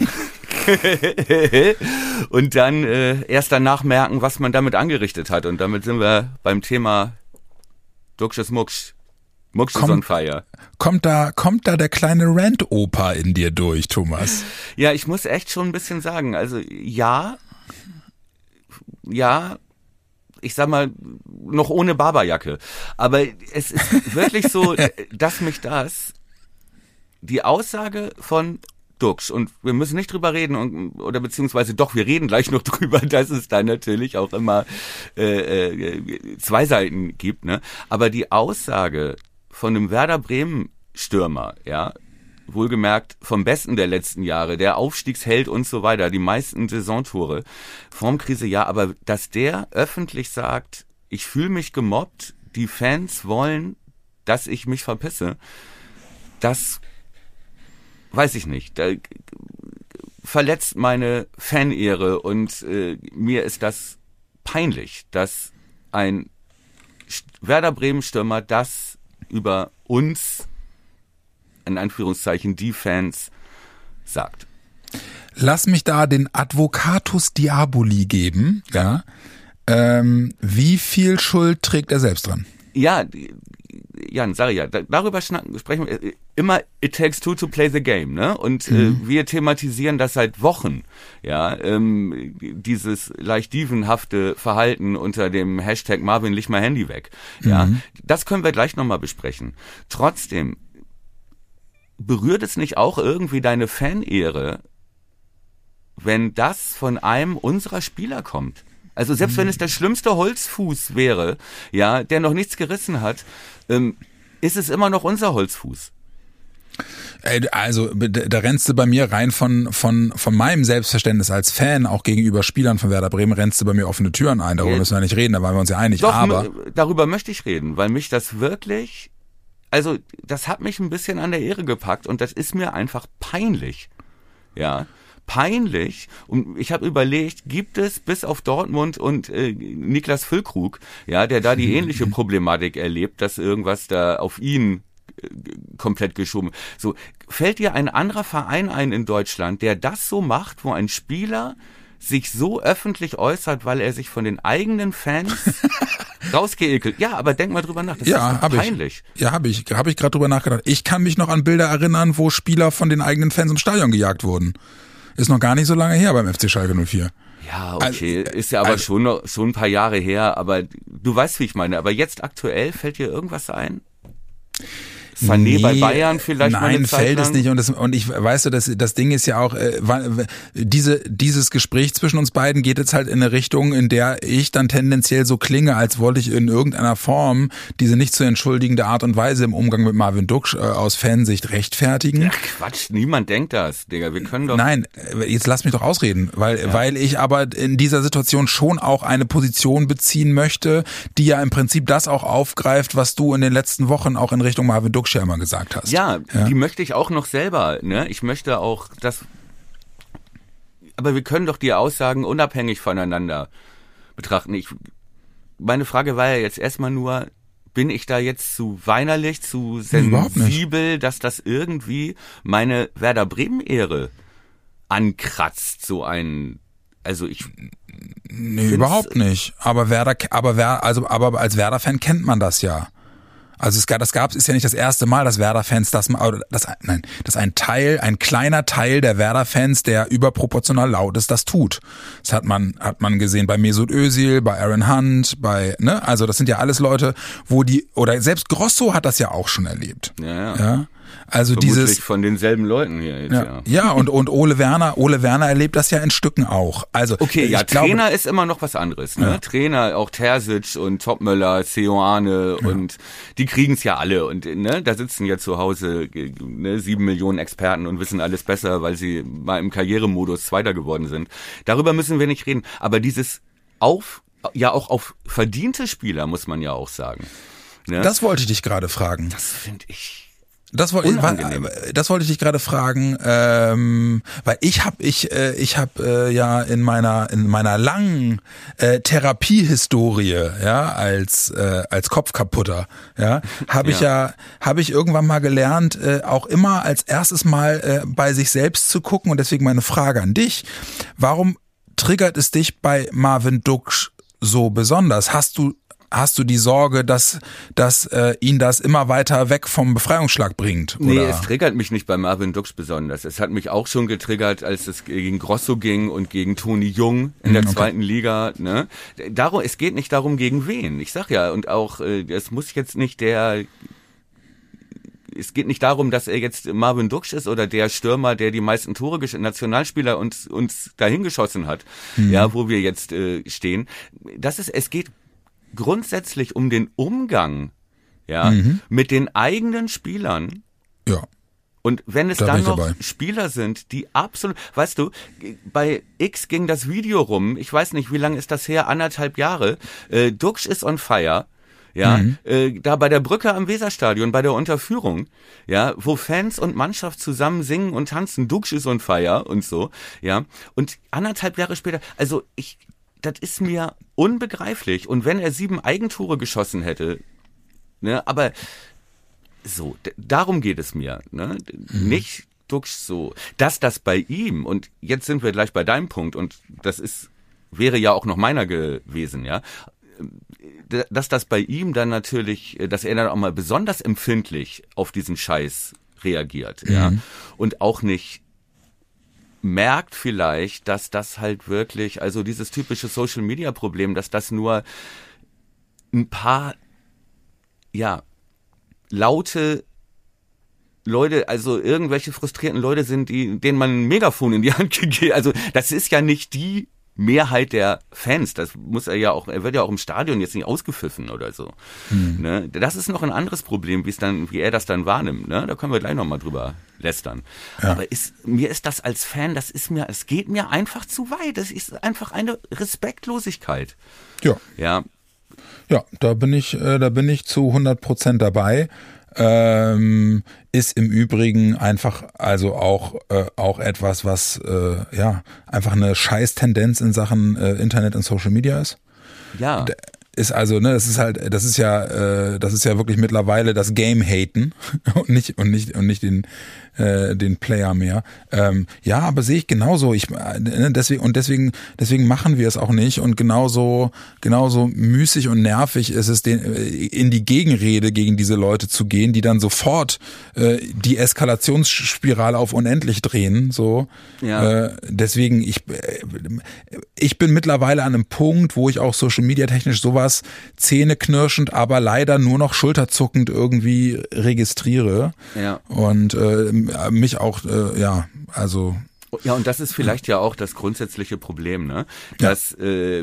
Und dann erst danach merken, was man damit angerichtet hat. Und damit sind wir beim Thema Duxches Mucksch. Mucksch ist on fire. Kommt da der kleine Rant-Opa in dir durch, Thomas? Ja, ich muss echt schon ein bisschen sagen. Also ja, ich sag mal, noch ohne Barberjacke. Aber es ist wirklich so, dass mich die Aussage von Duxch, und wir müssen nicht drüber reden, oder beziehungsweise doch, wir reden gleich noch drüber, dass es da natürlich auch immer zwei Seiten gibt, ne? Aber die Aussage von einem Werder Bremen Stürmer, ja, wohlgemerkt vom Besten der letzten Jahre, der Aufstiegsheld und so weiter, die meisten Saisontore, Formkrise, ja, aber dass der öffentlich sagt, ich fühle mich gemobbt, die Fans wollen, dass ich mich verpisse, das weiß ich nicht. Da verletzt meine Fanehre und mir ist das peinlich, dass ein Werder Bremen Stürmer das über uns, in Anführungszeichen, die Fans sagt. Lass mich da den Advocatus Diaboli geben. Ja. Wie viel Schuld trägt er selbst dran? Ja, Jan, sag ich ja, darüber sprechen wir immer, it takes two to play the game, ne? Und wir thematisieren das seit Wochen, ja, dieses leicht dievenhafte Verhalten unter dem Hashtag Marvin, leg mal Handy weg, ja. Das können wir gleich nochmal besprechen. Trotzdem, berührt es nicht auch irgendwie deine Fanehre, wenn das von einem unserer Spieler kommt? Also selbst wenn es der schlimmste Holzfuß wäre, ja, der noch nichts gerissen hat, ist es immer noch unser Holzfuß. Also da rennst du bei mir rein von meinem Selbstverständnis als Fan, auch gegenüber Spielern von Werder Bremen, rennst du bei mir offene Türen ein. Darüber müssen wir nicht reden, da waren wir uns ja einig. Doch, aber darüber möchte ich reden, weil mich das wirklich, also das hat mich ein bisschen an der Ehre gepackt und das ist mir einfach peinlich. Ja. Peinlich, und ich habe überlegt, gibt es bis auf Dortmund und Niklas Füllkrug, ja, der da die ähnliche Problematik erlebt, dass irgendwas da auf ihn komplett geschoben. So, fällt dir ein anderer Verein ein in Deutschland, der das so macht, wo ein Spieler sich so öffentlich äußert, weil er sich von den eigenen Fans rausgeekelt. Ja, aber denk mal drüber nach, das ist peinlich. Habe ich gerade drüber nachgedacht. Ich kann mich noch an Bilder erinnern, wo Spieler von den eigenen Fans im Stadion gejagt wurden. Ist noch gar nicht so lange her beim FC Schalke 04. Ja, okay, ist ja aber schon ein paar Jahre her, aber du weißt, wie ich meine. Aber jetzt aktuell, fällt dir irgendwas ein? Sané bei Bayern vielleicht mal eine Zeit lang? Nein, fällt es nicht. Und ich weißt du, das Ding ist ja auch, dieses Gespräch zwischen uns beiden geht jetzt halt in eine Richtung, in der ich dann tendenziell so klinge, als wollte ich in irgendeiner Form diese nicht zu entschuldigende Art und Weise im Umgang mit Marvin Duxch aus Fansicht rechtfertigen. Ja, Quatsch, niemand denkt das, Digga. Wir können doch... Nein, jetzt lass mich doch ausreden, weil ich aber in dieser Situation schon auch eine Position beziehen möchte, die ja im Prinzip das auch aufgreift, was du in den letzten Wochen auch in Richtung Marvin Duxch ja immer gesagt hast. Ja, die möchte ich auch noch selber, ne? Ich möchte auch das, aber wir können doch die Aussagen unabhängig voneinander betrachten. Meine Frage war ja jetzt erstmal nur, bin ich da jetzt zu weinerlich, zu sensibel, dass das irgendwie meine Werder Bremen-Ehre ankratzt, so ein, also ich... Nee, überhaupt nicht. Aber als Werder-Fan kennt man das ja. Also ist ja nicht das erste Mal, dass Werder-Fans dass ein kleiner Teil der Werder-Fans, der überproportional laut ist, das tut. Das hat man gesehen bei Mesut Özil, bei Aaron Hunt, also das sind ja alles Leute, oder selbst Grosso hat das ja auch schon erlebt. Ja. Also vermutlich dieses von denselben Leuten hier jetzt, ja und Ole Werner erlebt das ja in Stücken auch. Also okay, ja, glaube, Trainer ist immer noch was anderes, ne? Ja. Trainer, auch Terzic und Topmöller, Seoane und die kriegen's ja alle und ne, da sitzen ja zu Hause 7 Millionen Experten und wissen alles besser, weil sie mal im Karrieremodus Zweiter geworden sind. Darüber müssen wir nicht reden, aber dieses auch auf verdiente Spieler muss man ja auch sagen. Ne? Das wollte ich dich gerade fragen. Das finde ich unangenehm. Das wollte ich dich gerade fragen, weil ich habe ja in meiner langen Therapiehistorie, ja, als Kopfkaputter, ja, habe ich irgendwann mal gelernt, auch immer als erstes mal bei sich selbst zu gucken, und deswegen meine Frage an dich: Warum triggert es dich bei Marvin Duksch so besonders? Hast du die Sorge, dass ihn das immer weiter weg vom Befreiungsschlag bringt? Oder? Nee, es triggert mich nicht bei Marvin Duksch besonders. Es hat mich auch schon getriggert, als es gegen Grosso ging und gegen Toni Jung in der zweiten Liga. Ne? Es geht nicht darum, gegen wen. Ich sag ja, und auch, es muss jetzt nicht es geht nicht darum, dass er jetzt Marvin Duksch ist oder der Stürmer, der die meisten Tore, Nationalspieler uns dahin geschossen hat, ja, wo wir jetzt stehen. Es geht grundsätzlich um den Umgang, ja, mit den eigenen Spielern. Ja. Und wenn es dann noch Spieler sind, die absolut, weißt du, bei X ging das Video rum, ich weiß nicht, wie lange ist das her, 1,5 Jahre, Duksch ist on fire, ja, da bei der Brücke am Weserstadion, bei der Unterführung, ja, wo Fans und Mannschaft zusammen singen und tanzen, Duksch ist on fire und so, ja, und 1,5 Jahre später, also das ist mir unbegreiflich. Und wenn er 7 Eigentore geschossen hätte, ne, aber so, darum geht es mir, ne, nicht Duksch so, dass das bei ihm, und jetzt sind wir gleich bei deinem Punkt, und das wäre ja auch noch meiner gewesen, ja, dass das bei ihm dann natürlich, dass er dann auch mal besonders empfindlich auf diesen Scheiß reagiert, ja, und auch nicht merkt vielleicht, dass das halt wirklich, also dieses typische Social-Media-Problem, dass das nur ein paar, ja, laute Leute, also irgendwelche frustrierten Leute sind, denen man ein Megafon in die Hand gegeben, also das ist ja nicht die Mehrheit der Fans, er wird ja auch im Stadion jetzt nicht ausgepfiffen oder so. Ne? Das ist noch ein anderes Problem, wie er das dann wahrnimmt. Ne? Da können wir gleich nochmal drüber lästern. Ja. Aber mir ist das als Fan, es geht mir einfach zu weit. Das ist einfach eine Respektlosigkeit. Ja. Ja. Ja, da bin ich zu 100% dabei. Ist im Übrigen einfach also auch etwas, was einfach eine Scheiß-Tendenz in Sachen Internet und Social Media ist. Ja. Ist also, ne, das ist ja wirklich mittlerweile das Game haten und nicht den Player mehr. Ja, aber sehe ich genauso. Deswegen machen wir es auch nicht, und genauso müßig und nervig ist es, in die Gegenrede gegen diese Leute zu gehen, die dann sofort die Eskalationsspirale auf unendlich drehen. So. Ja. Deswegen, ich bin mittlerweile an einem Punkt, wo ich auch Social Media technisch sowas zähneknirschend, aber leider nur noch schulterzuckend irgendwie registriere. Ja. Und mich auch, also. Ja, und das ist vielleicht ja auch das grundsätzliche Problem, ne? Dass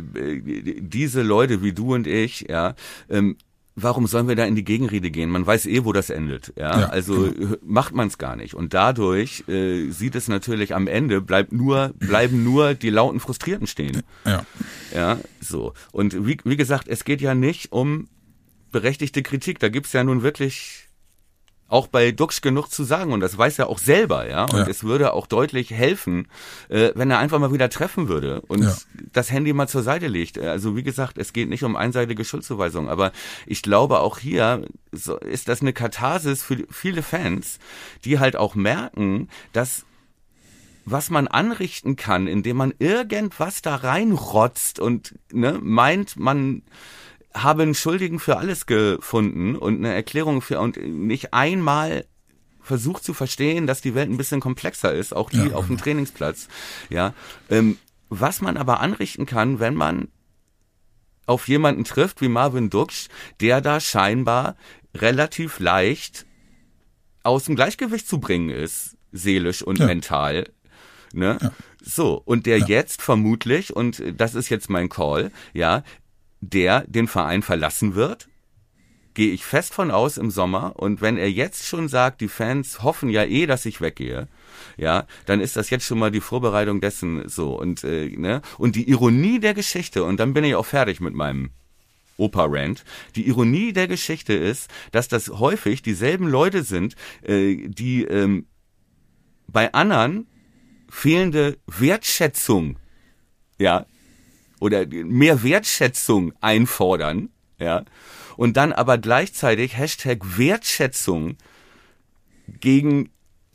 diese Leute wie du und ich, ja, warum sollen wir da in die Gegenrede gehen? Man weiß wo das endet. Ja, also macht man es gar nicht. Und dadurch sieht es natürlich am Ende, bleiben nur die lauten Frustrierten stehen. Ja. Ja, so. Und wie gesagt, es geht ja nicht um berechtigte Kritik. Da gibt's ja nun wirklich auch bei Duksch genug zu sagen, und das weiß er auch selber, ja. Und es würde auch deutlich helfen, wenn er einfach mal wieder treffen würde und das Handy mal zur Seite legt. Also wie gesagt, es geht nicht um einseitige Schuldzuweisung, aber ich glaube auch hier ist das eine Katharsis für viele Fans, die halt auch merken, dass was man anrichten kann, indem man irgendwas da reinrotzt und meint, man habe einen Schuldigen für alles gefunden und eine Erklärung und nicht einmal versucht zu verstehen, dass die Welt ein bisschen komplexer ist, auch die auf dem Trainingsplatz. Ja, was man aber anrichten kann, wenn man auf jemanden trifft wie Marvin Duksch, der da scheinbar relativ leicht aus dem Gleichgewicht zu bringen ist, seelisch und mental. Ne? Ja. So, und der jetzt vermutlich, und das ist jetzt mein Call, ja, der den Verein verlassen wird, gehe ich fest von aus im Sommer. Und wenn er jetzt schon sagt, die Fans hoffen ja dass ich weggehe, ja, dann ist das jetzt schon mal die Vorbereitung dessen so. Und und die Ironie der Geschichte, und dann bin ich auch fertig mit meinem Opa-Rant. Die Ironie der Geschichte ist, dass das häufig dieselben Leute sind, die bei anderen fehlende Wertschätzung, ja, oder mehr Wertschätzung einfordern, ja, und dann aber gleichzeitig #Wertschätzung gegen,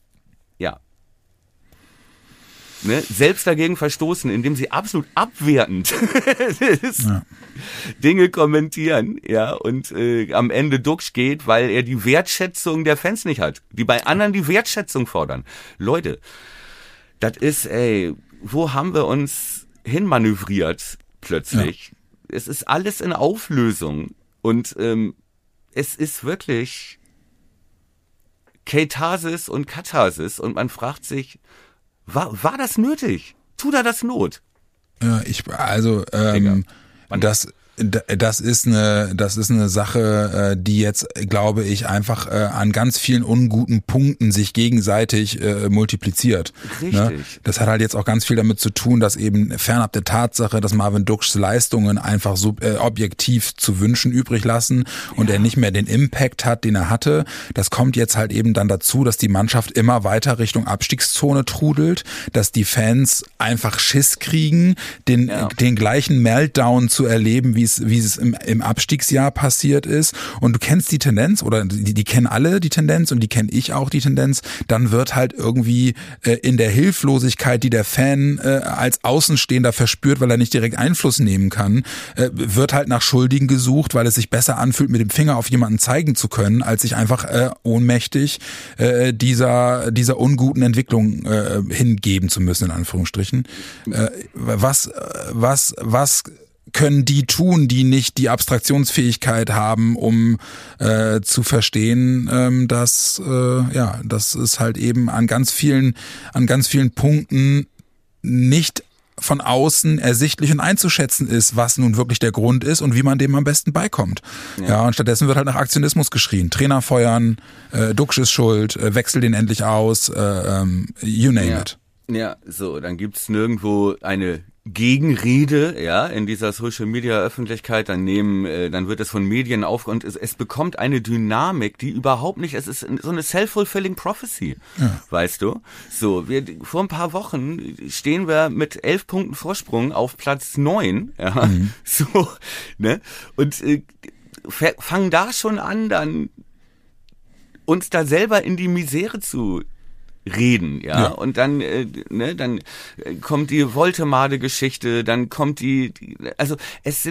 selbst dagegen verstoßen, indem sie absolut abwertend Dinge kommentieren, ja, und am Ende ducksch geht, weil er die Wertschätzung der Fans nicht hat, die bei anderen die Wertschätzung fordern. Leute, das ist, wo haben wir uns hinmanövriert plötzlich? Ja. Es ist alles in Auflösung und es ist wirklich Katharsis und Katharsis und man fragt sich, war das nötig? Tut er das Not? Ja, das ist eine Sache, die jetzt, glaube ich, einfach an ganz vielen unguten Punkten sich gegenseitig multipliziert. Richtig. Ne? Das hat halt jetzt auch ganz viel damit zu tun, dass eben fernab der Tatsache, dass Marvin Dukschs Leistungen einfach objektiv zu wünschen übrig lassen und er nicht mehr den Impact hat, den er hatte. Das kommt jetzt halt eben dann dazu, dass die Mannschaft immer weiter Richtung Abstiegszone trudelt, dass die Fans einfach Schiss kriegen, den gleichen Meltdown zu erleben, wie es im Abstiegsjahr passiert ist. Und du kennst die Tendenz, oder die kennen alle die Tendenz und die kenne ich auch die Tendenz, dann wird halt irgendwie in der Hilflosigkeit, die der Fan als Außenstehender verspürt, weil er nicht direkt Einfluss nehmen kann, wird halt nach Schuldigen gesucht, weil es sich besser anfühlt, mit dem Finger auf jemanden zeigen zu können, als sich einfach ohnmächtig dieser unguten Entwicklung hingeben zu müssen, in Anführungsstrichen. Was können die tun, die nicht die Abstraktionsfähigkeit haben, um zu verstehen, dass es halt eben an ganz vielen Punkten nicht von außen ersichtlich und einzuschätzen ist, was nun wirklich der Grund ist und wie man dem am besten beikommt. Ja, und stattdessen wird halt nach Aktionismus geschrien. Trainer feuern, Duksch ist schuld, wechsel den endlich aus, you name it. Ja, so, dann gibt's nirgendwo eine Gegenrede, in dieser Social Media Öffentlichkeit, dann wird es von Medien auf und es bekommt eine Dynamik, die überhaupt nicht, es ist so eine self-fulfilling prophecy, weißt du? So, vor ein paar Wochen stehen wir mit 11 Punkten Vorsprung auf Platz 9, so, ne? Und fangen da schon an, dann uns da selber in die Misere zu reden, und dann dann kommt die Woltemade-Geschichte, dann kommt also es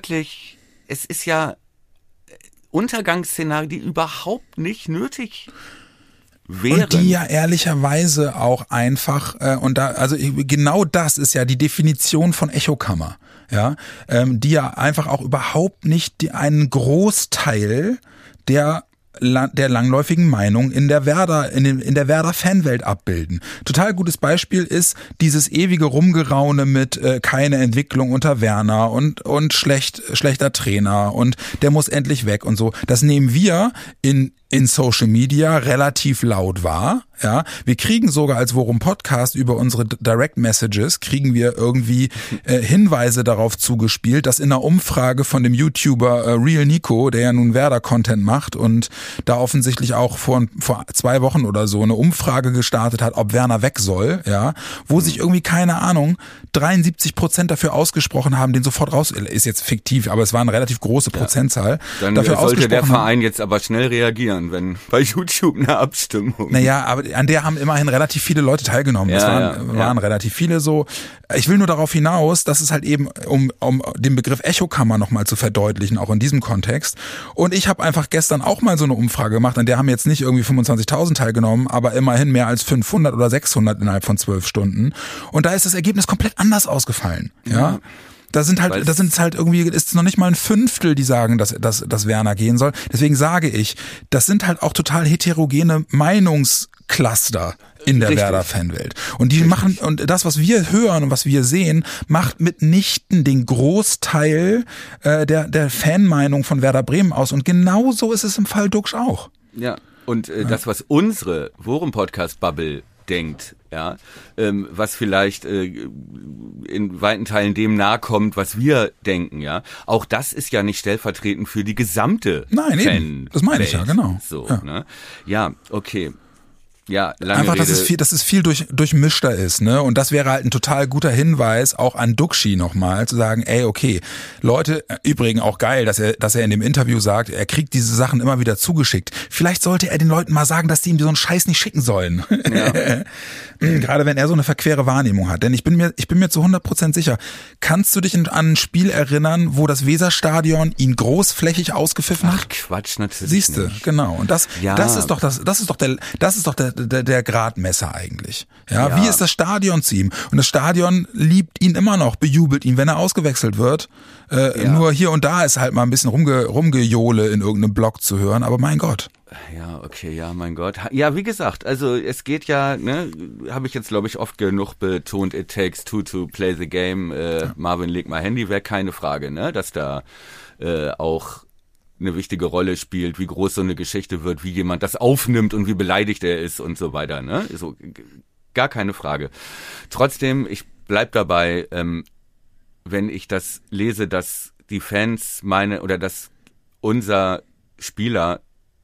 ist ja Untergangsszenarien, die überhaupt nicht nötig wären. Und die ja ehrlicherweise auch einfach, genau das ist ja die Definition von Echokammer, die ja einfach auch überhaupt nicht einen Großteil der langläufigen Meinung in der Werder Fanwelt abbilden. Total gutes Beispiel ist dieses ewige Rumgeraune mit keine Entwicklung unter Werner und schlechter Trainer und der muss endlich weg und so. Das nehmen wir in Social Media relativ laut wahr. Ja, wir kriegen sogar als Worum Podcast über unsere Direct Messages kriegen wir irgendwie Hinweise darauf zugespielt, dass in einer Umfrage von dem YouTuber Real Nico, der ja nun Werder Content macht und da offensichtlich auch vor 2 Wochen oder so eine Umfrage gestartet hat, ob Werner weg soll, wo sich irgendwie, keine Ahnung, 73% dafür ausgesprochen haben, den sofort raus, ist jetzt fiktiv, aber es war eine relativ große Prozentzahl. Dann dafür sollte der Verein jetzt aber schnell reagieren, wenn bei YouTube eine Abstimmung. Naja, aber an der haben immerhin relativ viele Leute teilgenommen. Das waren relativ viele so. Ich will nur darauf hinaus, dass es halt eben, um den Begriff Echokammer nochmal zu verdeutlichen, auch in diesem Kontext. Und ich habe einfach gestern auch mal so eine Umfrage gemacht, an der haben jetzt nicht irgendwie 25.000 teilgenommen, aber immerhin mehr als 500 oder 600 innerhalb von 12 Stunden. Und da ist das Ergebnis komplett anders ausgefallen. Ja. Da sind halt irgendwie, ist noch nicht mal ein Fünftel, die sagen, dass Werner gehen soll. Deswegen sage ich, das sind halt auch total heterogene Meinungscluster in der Werder-Fanwelt. Und die machen, und das, was wir hören und was wir sehen, macht mitnichten den Großteil der Fanmeinung von Werder Bremen aus. Und genauso ist es im Fall Duxch auch. Ja, und das, was unsere Worum-Podcast-Bubble denkt, ja, was vielleicht in weiten Teilen dem nahe kommt, was wir denken, ja. Auch das ist ja nicht stellvertretend für die gesamte Eben. Das meine ich ja, genau. So, ja. Ne? Ja, okay. Ja, lange einfach, Rede. dass es viel durchmischter ist, ne? Und das wäre halt ein total guter Hinweis, auch an Duxchi nochmal, zu sagen, ey, okay, Leute, übrigens auch geil, dass er in dem Interview sagt, er kriegt diese Sachen immer wieder zugeschickt. Vielleicht sollte er den Leuten mal sagen, dass die ihm so einen Scheiß nicht schicken sollen. Ja. Gerade wenn er so eine verquere Wahrnehmung hat. Denn ich bin mir zu 100% sicher, kannst du dich an ein Spiel erinnern, wo das Weserstadion ihn großflächig ausgepfiffen hat? Ach, Quatsch, natürlich. Siehste, genau. Und das ist doch der Gradmesser eigentlich. Ja, wie ist das Stadion zu ihm? Und das Stadion liebt ihn immer noch, bejubelt ihn, wenn er ausgewechselt wird. Nur hier und da ist halt mal ein bisschen Rumgejohle in irgendeinem Blog zu hören, aber mein Gott. Ja, okay, ja, mein Gott. Ja, wie gesagt, also es geht ja, ne, habe ich jetzt, glaube ich, oft genug betont, it takes two to play the game. Marvin, leg mal Handy weg, keine Frage, ne, dass da auch eine wichtige Rolle spielt, wie groß so eine Geschichte wird, wie jemand das aufnimmt und wie beleidigt er ist und so weiter, ne? So, gar keine Frage. Trotzdem, ich bleib dabei, wenn ich das lese, dass die Fans oder dass unser Spieler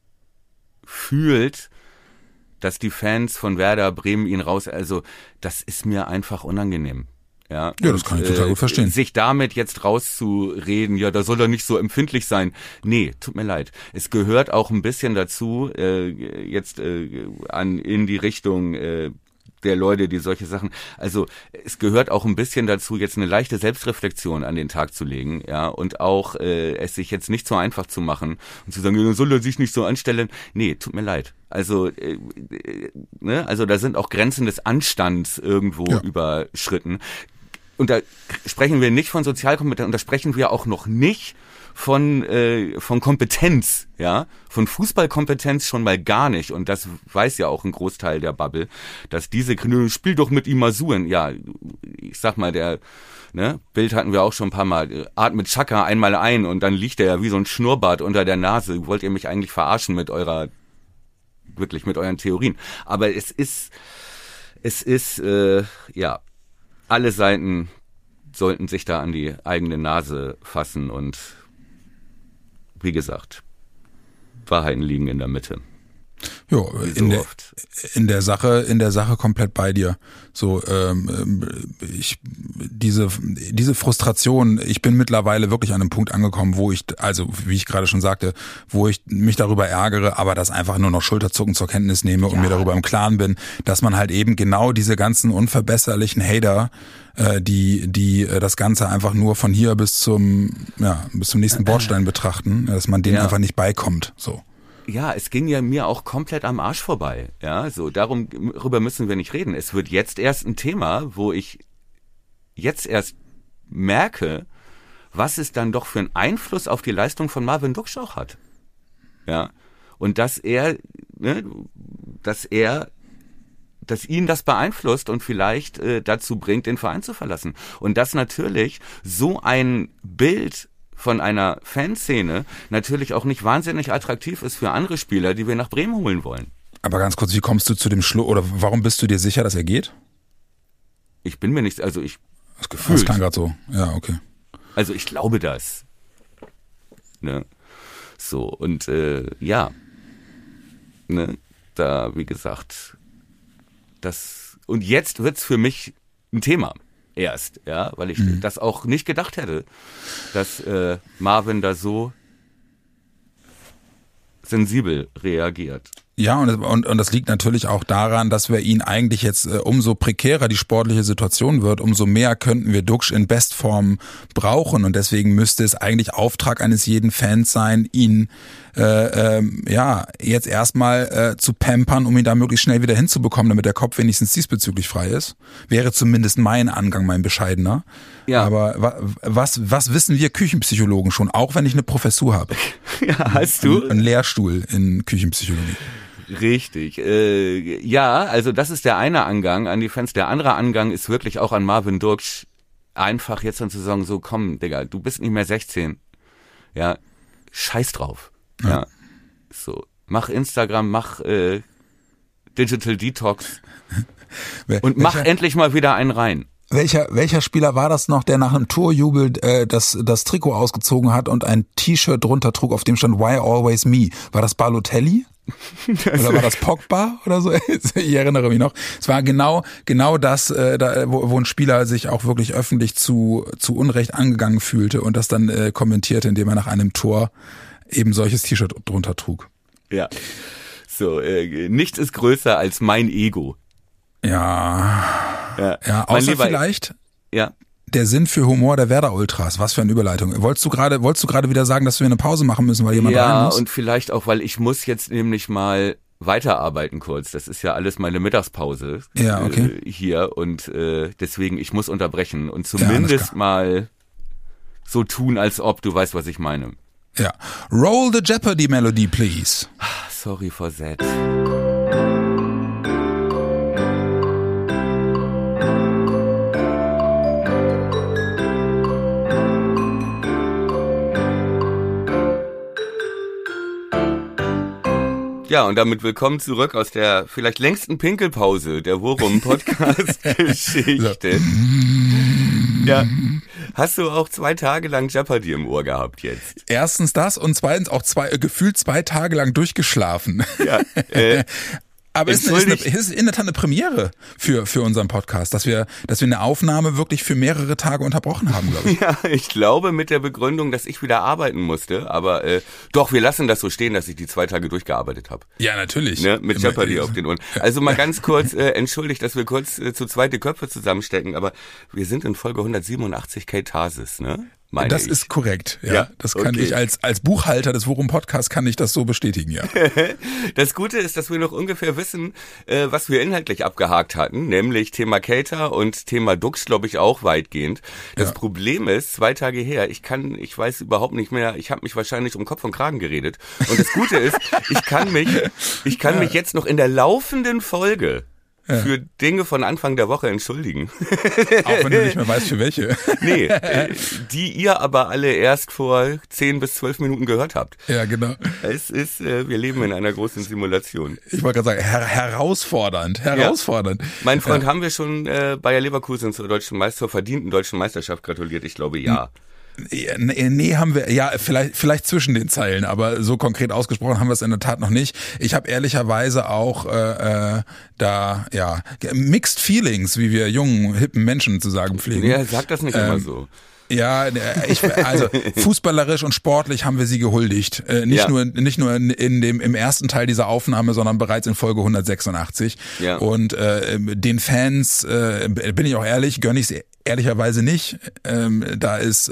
fühlt, dass die Fans von Werder Bremen ihn also das ist mir einfach unangenehm. Ja, das kann ich total gut verstehen. Sich damit jetzt rauszureden, ja, da soll er nicht so empfindlich sein. Nee, tut mir leid. Es gehört auch ein bisschen dazu, in die Richtung der Leute, die solche Sachen, also es gehört auch ein bisschen dazu, jetzt eine leichte Selbstreflexion an den Tag zu legen, ja, und auch es sich jetzt nicht so einfach zu machen und zu sagen, ja, soll er sich nicht so anstellen. Nee, tut mir leid. Also, also da sind auch Grenzen des Anstands irgendwo überschritten. Und da sprechen wir nicht von Sozialkompetenz, und da sprechen wir auch noch nicht von Kompetenz, ja, von Fußballkompetenz schon mal gar nicht. Und das weiß ja auch ein Großteil der Bubble, dass spiel doch mit ihm Masuren. Ja, ich sag mal, Bild hatten wir auch schon ein paar Mal, atmet Chaka einmal ein und dann liegt er ja wie so ein Schnurrbart unter der Nase. Wollt ihr mich eigentlich verarschen mit euren Theorien? Aber es ist, alle Seiten sollten sich da an die eigene Nase fassen und wie gesagt, Wahrheiten liegen in der Mitte. Jo, in der Sache komplett bei dir. So, diese Frustration, ich bin mittlerweile wirklich an einem Punkt angekommen, wo ich, also wie ich gerade schon sagte, wo ich mich darüber ärgere, aber das einfach nur noch Schulterzucken zur Kenntnis nehme und mir darüber im Klaren bin, dass man halt eben genau diese ganzen unverbesserlichen Hater, die das Ganze einfach nur von hier bis zum nächsten Bordstein betrachten, dass man denen einfach nicht beikommt, so. Ja, es ging ja mir auch komplett am Arsch vorbei. Ja, so darüber müssen wir nicht reden. Es wird jetzt erst ein Thema, wo ich jetzt erst merke, was es dann doch für einen Einfluss auf die Leistung von Marvin Duxch auch hat. Ja, und dass ihn das beeinflusst und vielleicht dazu bringt, den Verein zu verlassen. Und dass natürlich so ein Bild von einer Fanszene natürlich auch nicht wahnsinnig attraktiv ist für andere Spieler, die wir nach Bremen holen wollen. Aber ganz kurz, wie kommst du zu dem Schluss, oder warum bist du dir sicher, dass er geht? Ich bin mir nicht, also ich... Das Gefühl. Das klang gerade so, ja, okay. Also ich glaube das. Ne? So, und da, wie gesagt, und jetzt wird's für mich ein Thema. Erst, ja, weil ich das auch nicht gedacht hätte, dass Marvin da so sensibel reagiert. Ja, und das liegt natürlich auch daran, dass wir ihn eigentlich jetzt, umso prekärer die sportliche Situation wird, umso mehr könnten wir Duxch in Bestform brauchen, und deswegen müsste es eigentlich Auftrag eines jeden Fans sein, ihn jetzt erstmal zu pampern, um ihn da möglichst schnell wieder hinzubekommen, damit der Kopf wenigstens diesbezüglich frei ist. Wäre zumindest mein Angang, mein bescheidener. Ja. Aber was wissen wir Küchenpsychologen schon, auch wenn ich eine Professur habe? Ja, hast du? Einen Lehrstuhl in Küchenpsychologie. Richtig. Ja, also das ist der eine Angang an die Fans. Der andere Angang ist wirklich auch an Marvin Duksch, einfach jetzt dann zu sagen, so komm, Digga, du bist nicht mehr 16. Ja, scheiß drauf. Ja. So, mach Instagram, mach Digital Detox und mach endlich mal wieder einen rein. Welcher Spieler war das noch, der nach einem Torjubel das Trikot ausgezogen hat und ein T-Shirt drunter trug, auf dem stand Why Always Me? War das Balotelli? Oder war das Pogba oder so? Ich erinnere mich noch. Es war genau das, wo ein Spieler sich auch wirklich öffentlich zu Unrecht angegangen fühlte und das dann kommentierte, indem er nach einem Tor eben solches T-Shirt drunter trug. Ja. So, nichts ist größer als mein Ego. Ja, außer vielleicht ja. Der Sinn für Humor der Werder Ultras. Was für eine Überleitung. Wolltest du gerade wieder sagen, dass wir eine Pause machen müssen, weil jemand rein muss? Ja, und vielleicht auch, weil ich muss jetzt nämlich mal weiterarbeiten kurz. Das ist ja alles meine Mittagspause hier und deswegen, ich muss unterbrechen und zumindest mal so tun, als ob du weißt, was ich meine. Ja. Roll the Jeopardy Melody, please. Sorry for that. Ja, und damit willkommen zurück aus der vielleicht längsten Pinkelpause der Worum-Podcast-Geschichte. Ja. Hast du auch 2 Tage lang Jeopardy im Ohr gehabt jetzt? Erstens das und zweitens auch gefühlt 2 Tage lang durchgeschlafen. Ja, aber es ist in der Tat eine Premiere für unseren Podcast, dass wir eine Aufnahme wirklich für mehrere Tage unterbrochen haben, glaube ich. Ja, ich glaube mit der Begründung, dass ich wieder arbeiten musste, aber doch, wir lassen das so stehen, dass ich die 2 Tage durchgearbeitet habe. Ja, natürlich. Ne, mit Jeopardy auf den Ohren. Also mal ganz kurz, entschuldigt, dass wir kurz zu zweit die Köpfe zusammenstecken, aber wir sind in Folge 187 K-Tasis, ne? Das ist korrekt, ja. Das kann ich als Buchhalter des Worum Podcasts kann ich das so bestätigen, ja. Das Gute ist, dass wir noch ungefähr wissen, was wir inhaltlich abgehakt hatten, nämlich Thema Cater und Thema Duksch, glaube ich, auch weitgehend. Das Problem ist, 2 Tage her, ich weiß überhaupt nicht mehr, ich habe mich wahrscheinlich um Kopf und Kragen geredet. Und das Gute ist, ich kann mich jetzt noch in der laufenden Folge für Dinge von Anfang der Woche entschuldigen. Auch wenn du nicht mehr weißt, für welche. Nee, die ihr aber alle erst vor 10 bis 12 Minuten gehört habt. Ja, genau. Es ist, wir leben in einer großen Simulation. Ich wollte gerade sagen, herausfordernd. Ja. Mein Freund, haben wir schon Bayer Leverkusen zur verdienten deutschen Meisterschaft gratuliert? Ich glaube, ja. Nee, haben wir, ja, vielleicht zwischen den Zeilen, aber so konkret ausgesprochen haben wir es in der Tat noch nicht. Ich habe ehrlicherweise auch mixed feelings, wie wir jungen, hippen Menschen zu sagen pflegen. Ja, sag das nicht immer so. Ja, also fußballerisch und sportlich haben wir sie gehuldigt. Nicht nur im ersten Teil dieser Aufnahme, sondern bereits in Folge 186. Ja. Und den Fans, bin ich auch ehrlich, gönne ich es ehrlicherweise nicht. Da ist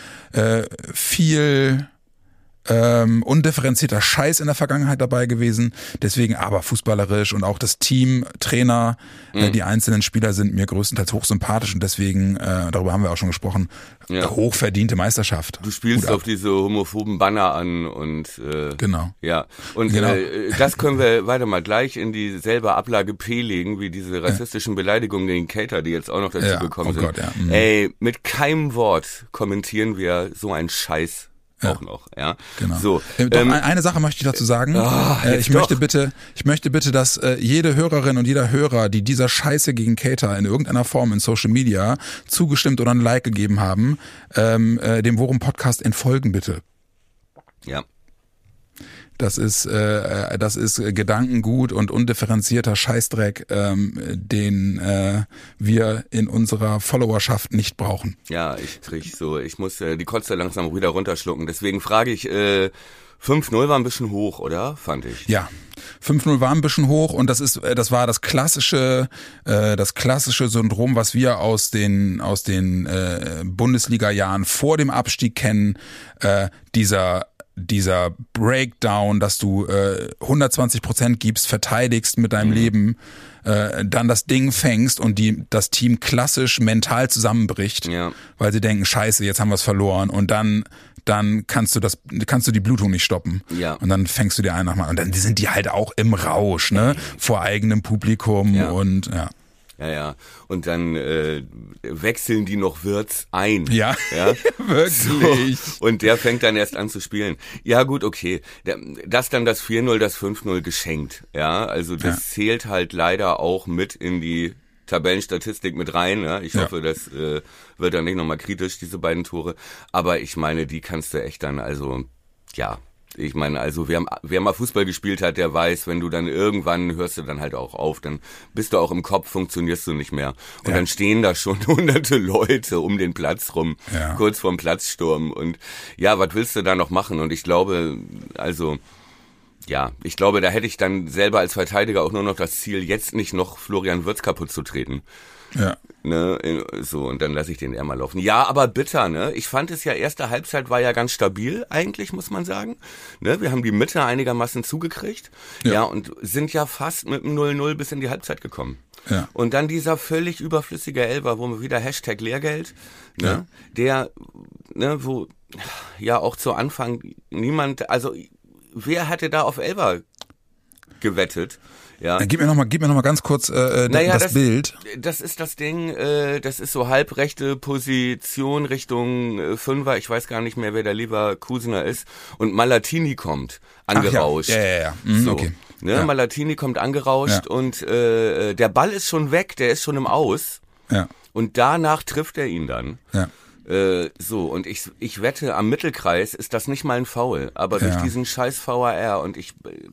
viel undifferenzierter Scheiß in der Vergangenheit dabei gewesen. Deswegen aber fußballerisch und auch das Team, Trainer, die einzelnen Spieler sind mir größtenteils hochsympathisch und deswegen, darüber haben wir auch schon gesprochen, hochverdiente Meisterschaft. Du spielst auf diese homophoben Banner an und genau. Ja. Und das können wir weiter mal gleich in dieselbe Ablage P legen, wie diese rassistischen Beleidigungen gegen Cater, die jetzt auch noch dazu gekommen sind. Gott, ja. Ey, mit keinem Wort kommentieren wir so einen Scheiß. Auch noch, ja. Genau. So, eine Sache möchte ich dazu sagen. Ich möchte bitte, dass jede Hörerin und jeder Hörer, die dieser Scheiße gegen Cater in irgendeiner Form in Social Media zugestimmt oder ein Like gegeben haben, dem Worum Podcast entfolgen bitte. Ja. Das ist Gedankengut und undifferenzierter Scheißdreck, den wir in unserer Followerschaft nicht brauchen. Ja, ich muss die Kotze langsam wieder runterschlucken. Deswegen frage ich, 5-0 war ein bisschen hoch, oder? Fand ich. Ja. 5-0 war ein bisschen hoch und das war das klassische Syndrom, was wir aus den Bundesliga-Jahren vor dem Abstieg kennen, dieser Breakdown, dass du 120% gibst, verteidigst mit deinem Leben, dann das Ding fängst und das Team klassisch mental zusammenbricht, weil sie denken, scheiße, jetzt haben wir es verloren und dann kannst du die Blutung nicht stoppen. Ja. Und dann fängst du dir einen nochmal. Und dann sind die halt auch im Rausch, ne? Vor eigenem Publikum und ja. Ja. Und dann wechseln die noch Wirtz ein. Ja, wirklich. So. Und der fängt dann erst an zu spielen. Ja gut, okay. Das dann das 4-0, das 5-0 geschenkt. Ja, also das zählt halt leider auch mit in die Tabellenstatistik mit rein. Ja? Ich hoffe, das wird dann nicht nochmal kritisch, diese beiden Tore. Aber ich meine, die kannst du echt dann, also, ja. Ich meine, also wer mal Fußball gespielt hat, der weiß, wenn du dann irgendwann hörst du dann halt auch auf, dann bist du auch im Kopf, funktionierst du nicht mehr. Und dann stehen da schon hunderte Leute um den Platz rum, kurz vorm Platzsturm. Und ja, was willst du da noch machen? Und ich glaube, also... Ja, ich glaube, da hätte ich dann selber als Verteidiger auch nur noch das Ziel, jetzt nicht noch Florian Wirtz kaputt zu treten. Ja. Ne, so, und dann lasse ich den eher mal laufen. Ja, aber bitter, ne? Ich fand es ja, erste Halbzeit war ja ganz stabil, eigentlich, muss man sagen. Ne, wir haben die Mitte einigermaßen zugekriegt. Ja, und sind ja fast mit dem 0-0 bis in die Halbzeit gekommen. Ja. Und dann dieser völlig überflüssige Elfer, wo wir wieder Hashtag Lehrgeld, ne? Der, ne, wo, ja, auch zu Anfang niemand, also, wer hatte da auf Elfer gewettet? Ja. Gib mir noch mal ganz kurz das Bild. Das ist das Ding, das ist so halbrechte Position Richtung Fünfer. Ich weiß gar nicht mehr, wer der Leverkusener ist. Und Malatini kommt angerauscht. Ja. So, okay. Ne? Ja. Malatini kommt angerauscht und der Ball ist schon weg, der ist schon im Aus. Ja. Und danach trifft er ihn dann. Ja. So, und ich wette, am Mittelkreis ist das nicht mal ein Foul, aber durch diesen scheiß VAR und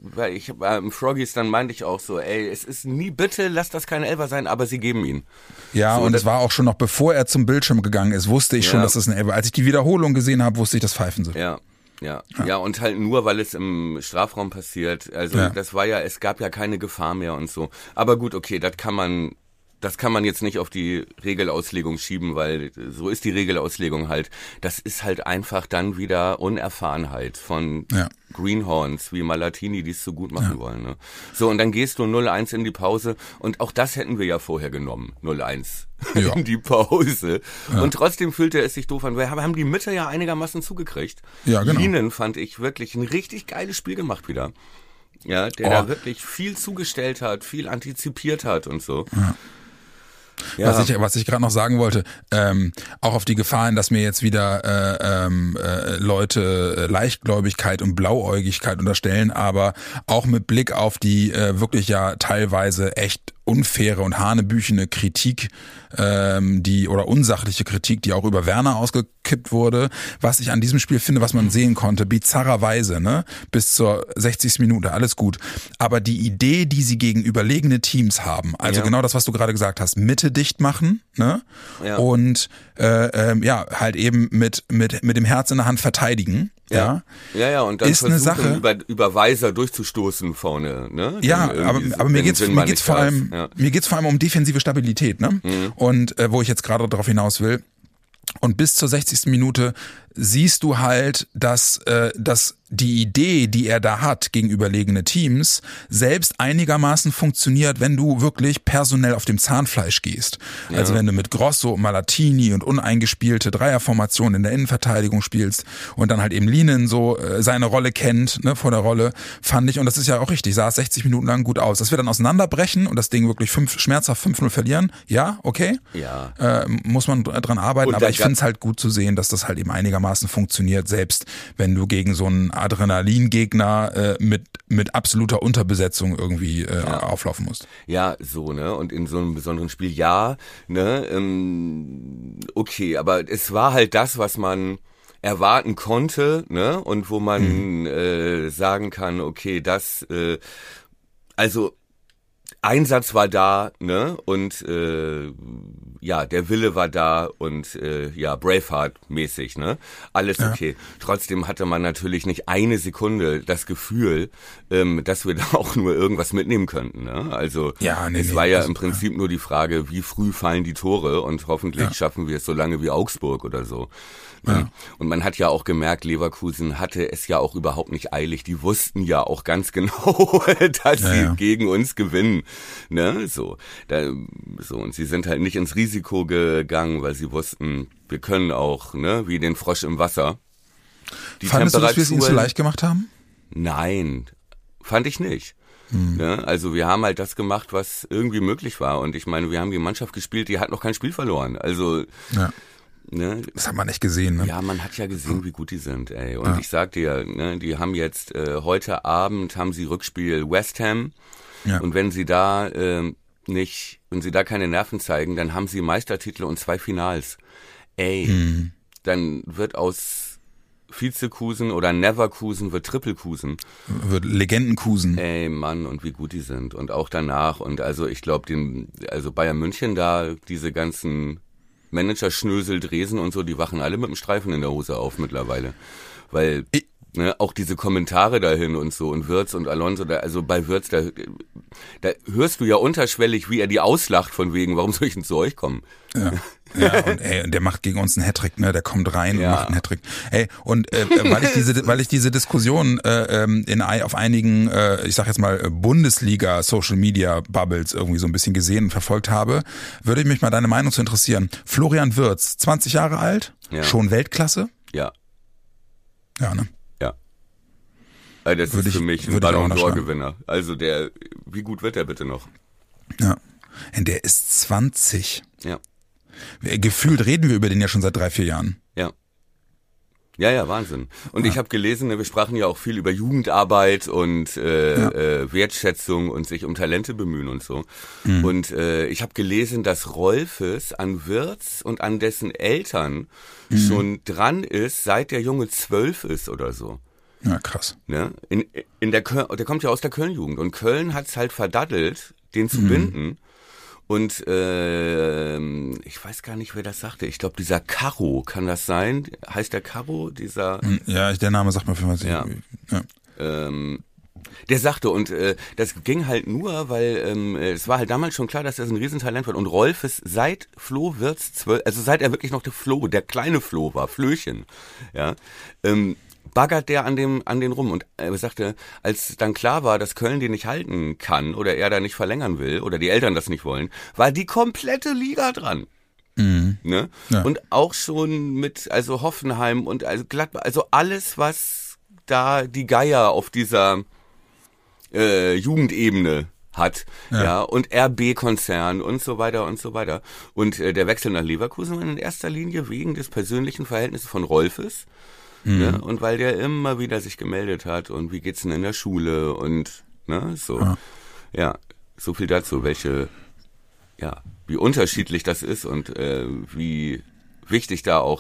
im Froggies dann meinte ich auch so, ey, es ist nie, bitte lass das kein Elfer sein, aber sie geben ihn. Ja, so, und es war auch schon noch, bevor er zum Bildschirm gegangen ist, wusste ich schon, dass das ein Elfer. Als ich die Wiederholung gesehen habe, wusste ich, dass pfeifen sie. Ja, und halt nur, weil es im Strafraum passiert, also das war ja, es gab ja keine Gefahr mehr und so. Aber gut, okay, das kann man jetzt nicht auf die Regelauslegung schieben, weil so ist die Regelauslegung halt. Das ist halt einfach dann wieder Unerfahrenheit von Greenhorns wie Malatini, die es so gut machen wollen. Ne? So, und dann gehst du 0-1 in die Pause und auch das hätten wir ja vorher genommen, 0-1 in die Pause. Ja. Und trotzdem fühlte es sich doof an. Wir haben die Mitte ja einigermaßen zugekriegt. Ja, genau. Lienen fand ich wirklich ein richtig geiles Spiel gemacht wieder. Ja, der da wirklich viel zugestellt hat, viel antizipiert hat und so. Ja. Ja. Was ich gerade noch sagen wollte, auch auf die Gefahren, dass mir jetzt wieder Leute Leichtgläubigkeit und Blauäugigkeit unterstellen, aber auch mit Blick auf die wirklich ja teilweise echt unfaire und hanebüchene Kritik, oder unsachliche Kritik, die auch über Werner ausgekippt wurde, was ich an diesem Spiel finde, was man sehen konnte, bizarrerweise, ne, bis zur 60. Minute, alles gut. Aber die Idee, die sie gegen überlegene Teams haben, also genau das, was du gerade gesagt hast, Mitte dicht machen, ne, und halt eben mit dem Herz in der Hand verteidigen. Ja, und dann ist eine Sache, über Weiser durchzustoßen vorne, ne? Ja, aber mir geht's vor allem um defensive Stabilität, ne? Mhm. Und wo ich jetzt gerade darauf hinaus will. Und bis zur 60. Minute siehst du halt, dass die Idee, die er da hat gegen überlegene Teams, selbst einigermaßen funktioniert, wenn du wirklich personell auf dem Zahnfleisch gehst. Ja. Also wenn du mit Grosso, Malatini und uneingespielte Dreierformationen in der Innenverteidigung spielst und dann halt eben Lienen so seine Rolle kennt, ne, vor der Rolle, fand ich, und das ist ja auch richtig, sah es 60 Minuten lang gut aus. Dass wir dann auseinanderbrechen und das Ding wirklich schmerzhaft 5-0 verlieren, ja, okay. Ja. Muss man dran arbeiten, und aber ich finde es halt gut zu sehen, dass das halt eben einigermaßen funktioniert, selbst wenn du gegen so einen Adrenalingegner mit absoluter Unterbesetzung irgendwie auflaufen musst. Ja, so, ne? Und in so einem besonderen Spiel, okay, aber es war halt das, was man erwarten konnte, ne? Und wo man sagen kann, okay, also Einsatz war da, ne? Und der Wille war da und Braveheart-mäßig, ne? Alles okay. Trotzdem hatte man natürlich nicht eine Sekunde das Gefühl, dass wir da auch nur irgendwas mitnehmen könnten, ne? Also es war ja im Prinzip nur die Frage, wie früh fallen die Tore und hoffentlich schaffen wir es so lange wie Augsburg oder so. Ja. Und man hat ja auch gemerkt, Leverkusen hatte es ja auch überhaupt nicht eilig. Die wussten ja auch ganz genau, dass sie gegen uns gewinnen. Ne? Und sie sind halt nicht ins Risiko gegangen, weil sie wussten, wir können auch, ne, wie den Frosch im Wasser. Fandest du, dass wir es ihnen zu leicht gemacht haben? Nein, fand ich nicht. Ne? Also wir haben halt das gemacht, was irgendwie möglich war. Und ich meine, wir haben die Mannschaft gespielt, die hat noch kein Spiel verloren. Also ne? Das hat man echt gesehen, ne? Ja, man hat ja gesehen, wie gut die sind, ey. Und ich sag dir, ne, die haben jetzt heute Abend haben sie Rückspiel West Ham. Ja. Und wenn sie da keine Nerven zeigen, dann haben sie Meistertitel und 2 Finals. Ey, dann wird aus Vizekusen oder Neverkusen wird Trippelkusen. Wird Legendenkusen. Ey, Mann, und wie gut die sind. Und auch danach. Und also ich glaube, Bayern München da, diese ganzen Manager-Schnösel, Dresen und so, die wachen alle mit dem Streifen in der Hose auf mittlerweile. Weil auch diese Kommentare dahin und so und Wirtz und Alonso, also bei Wirtz, da hörst du ja unterschwellig, wie er die auslacht von wegen, warum soll ich denn zu euch kommen? Ja, und der macht gegen uns einen Hattrick, ne? Der kommt rein und macht einen Hattrick. Ey, und weil ich diese Diskussion auf einigen, ich sag jetzt mal Bundesliga Social Media Bubbles irgendwie so ein bisschen gesehen und verfolgt habe, würde mich mal deine Meinung zu interessieren. Florian Wirtz, 20 Jahre alt, schon Weltklasse? Ja. Ja, ne? Ja. Also das ist für mich ein Ballon d'Or Gewinner. Also wie gut wird der bitte noch? Ja. Und der ist 20. Ja. Gefühlt reden wir über den ja schon seit 3-4 Jahren. Ja. Ja, Wahnsinn. Und ich habe gelesen, wir sprachen ja auch viel über Jugendarbeit und Wertschätzung und sich um Talente bemühen und so. Und ich habe gelesen, dass Rolfes an Wirtz und an dessen Eltern schon dran ist, seit der Junge 12 ist oder so. Ja, krass. Ne? Der kommt ja aus der Köln-Jugend und Köln hat's halt verdaddelt, den zu binden. Und ich weiß gar nicht, wer das sagte. Ich glaube, dieser Caro, kann das sein? Heißt der Caro, dieser? Ja, der Name sagt mir für was. Ja. Der sagte, und das ging halt nur, weil es war halt damals schon klar, dass das ein Riesentalent wird. Und Rolf ist seit Flo Wirtz 12, also seit er wirklich noch der kleine Flo war, Flöchen, ja, baggert der an den rum. Und er sagte, als dann klar war, dass Köln den nicht halten kann oder er da nicht verlängern will oder die Eltern das nicht wollen, war die komplette Liga dran. Ne? Ja. Und auch schon mit Hoffenheim und Gladbach, also alles, was da die Geier auf dieser Jugendebene hat, und RB-Konzern und so weiter und so weiter. Und der Wechsel nach Leverkusen war in erster Linie wegen des persönlichen Verhältnisses von Rolfes. Ne? Und weil der immer wieder sich gemeldet hat und wie geht's denn in der Schule und so. Ja, so viel dazu, wie unterschiedlich das ist und wie wichtig da auch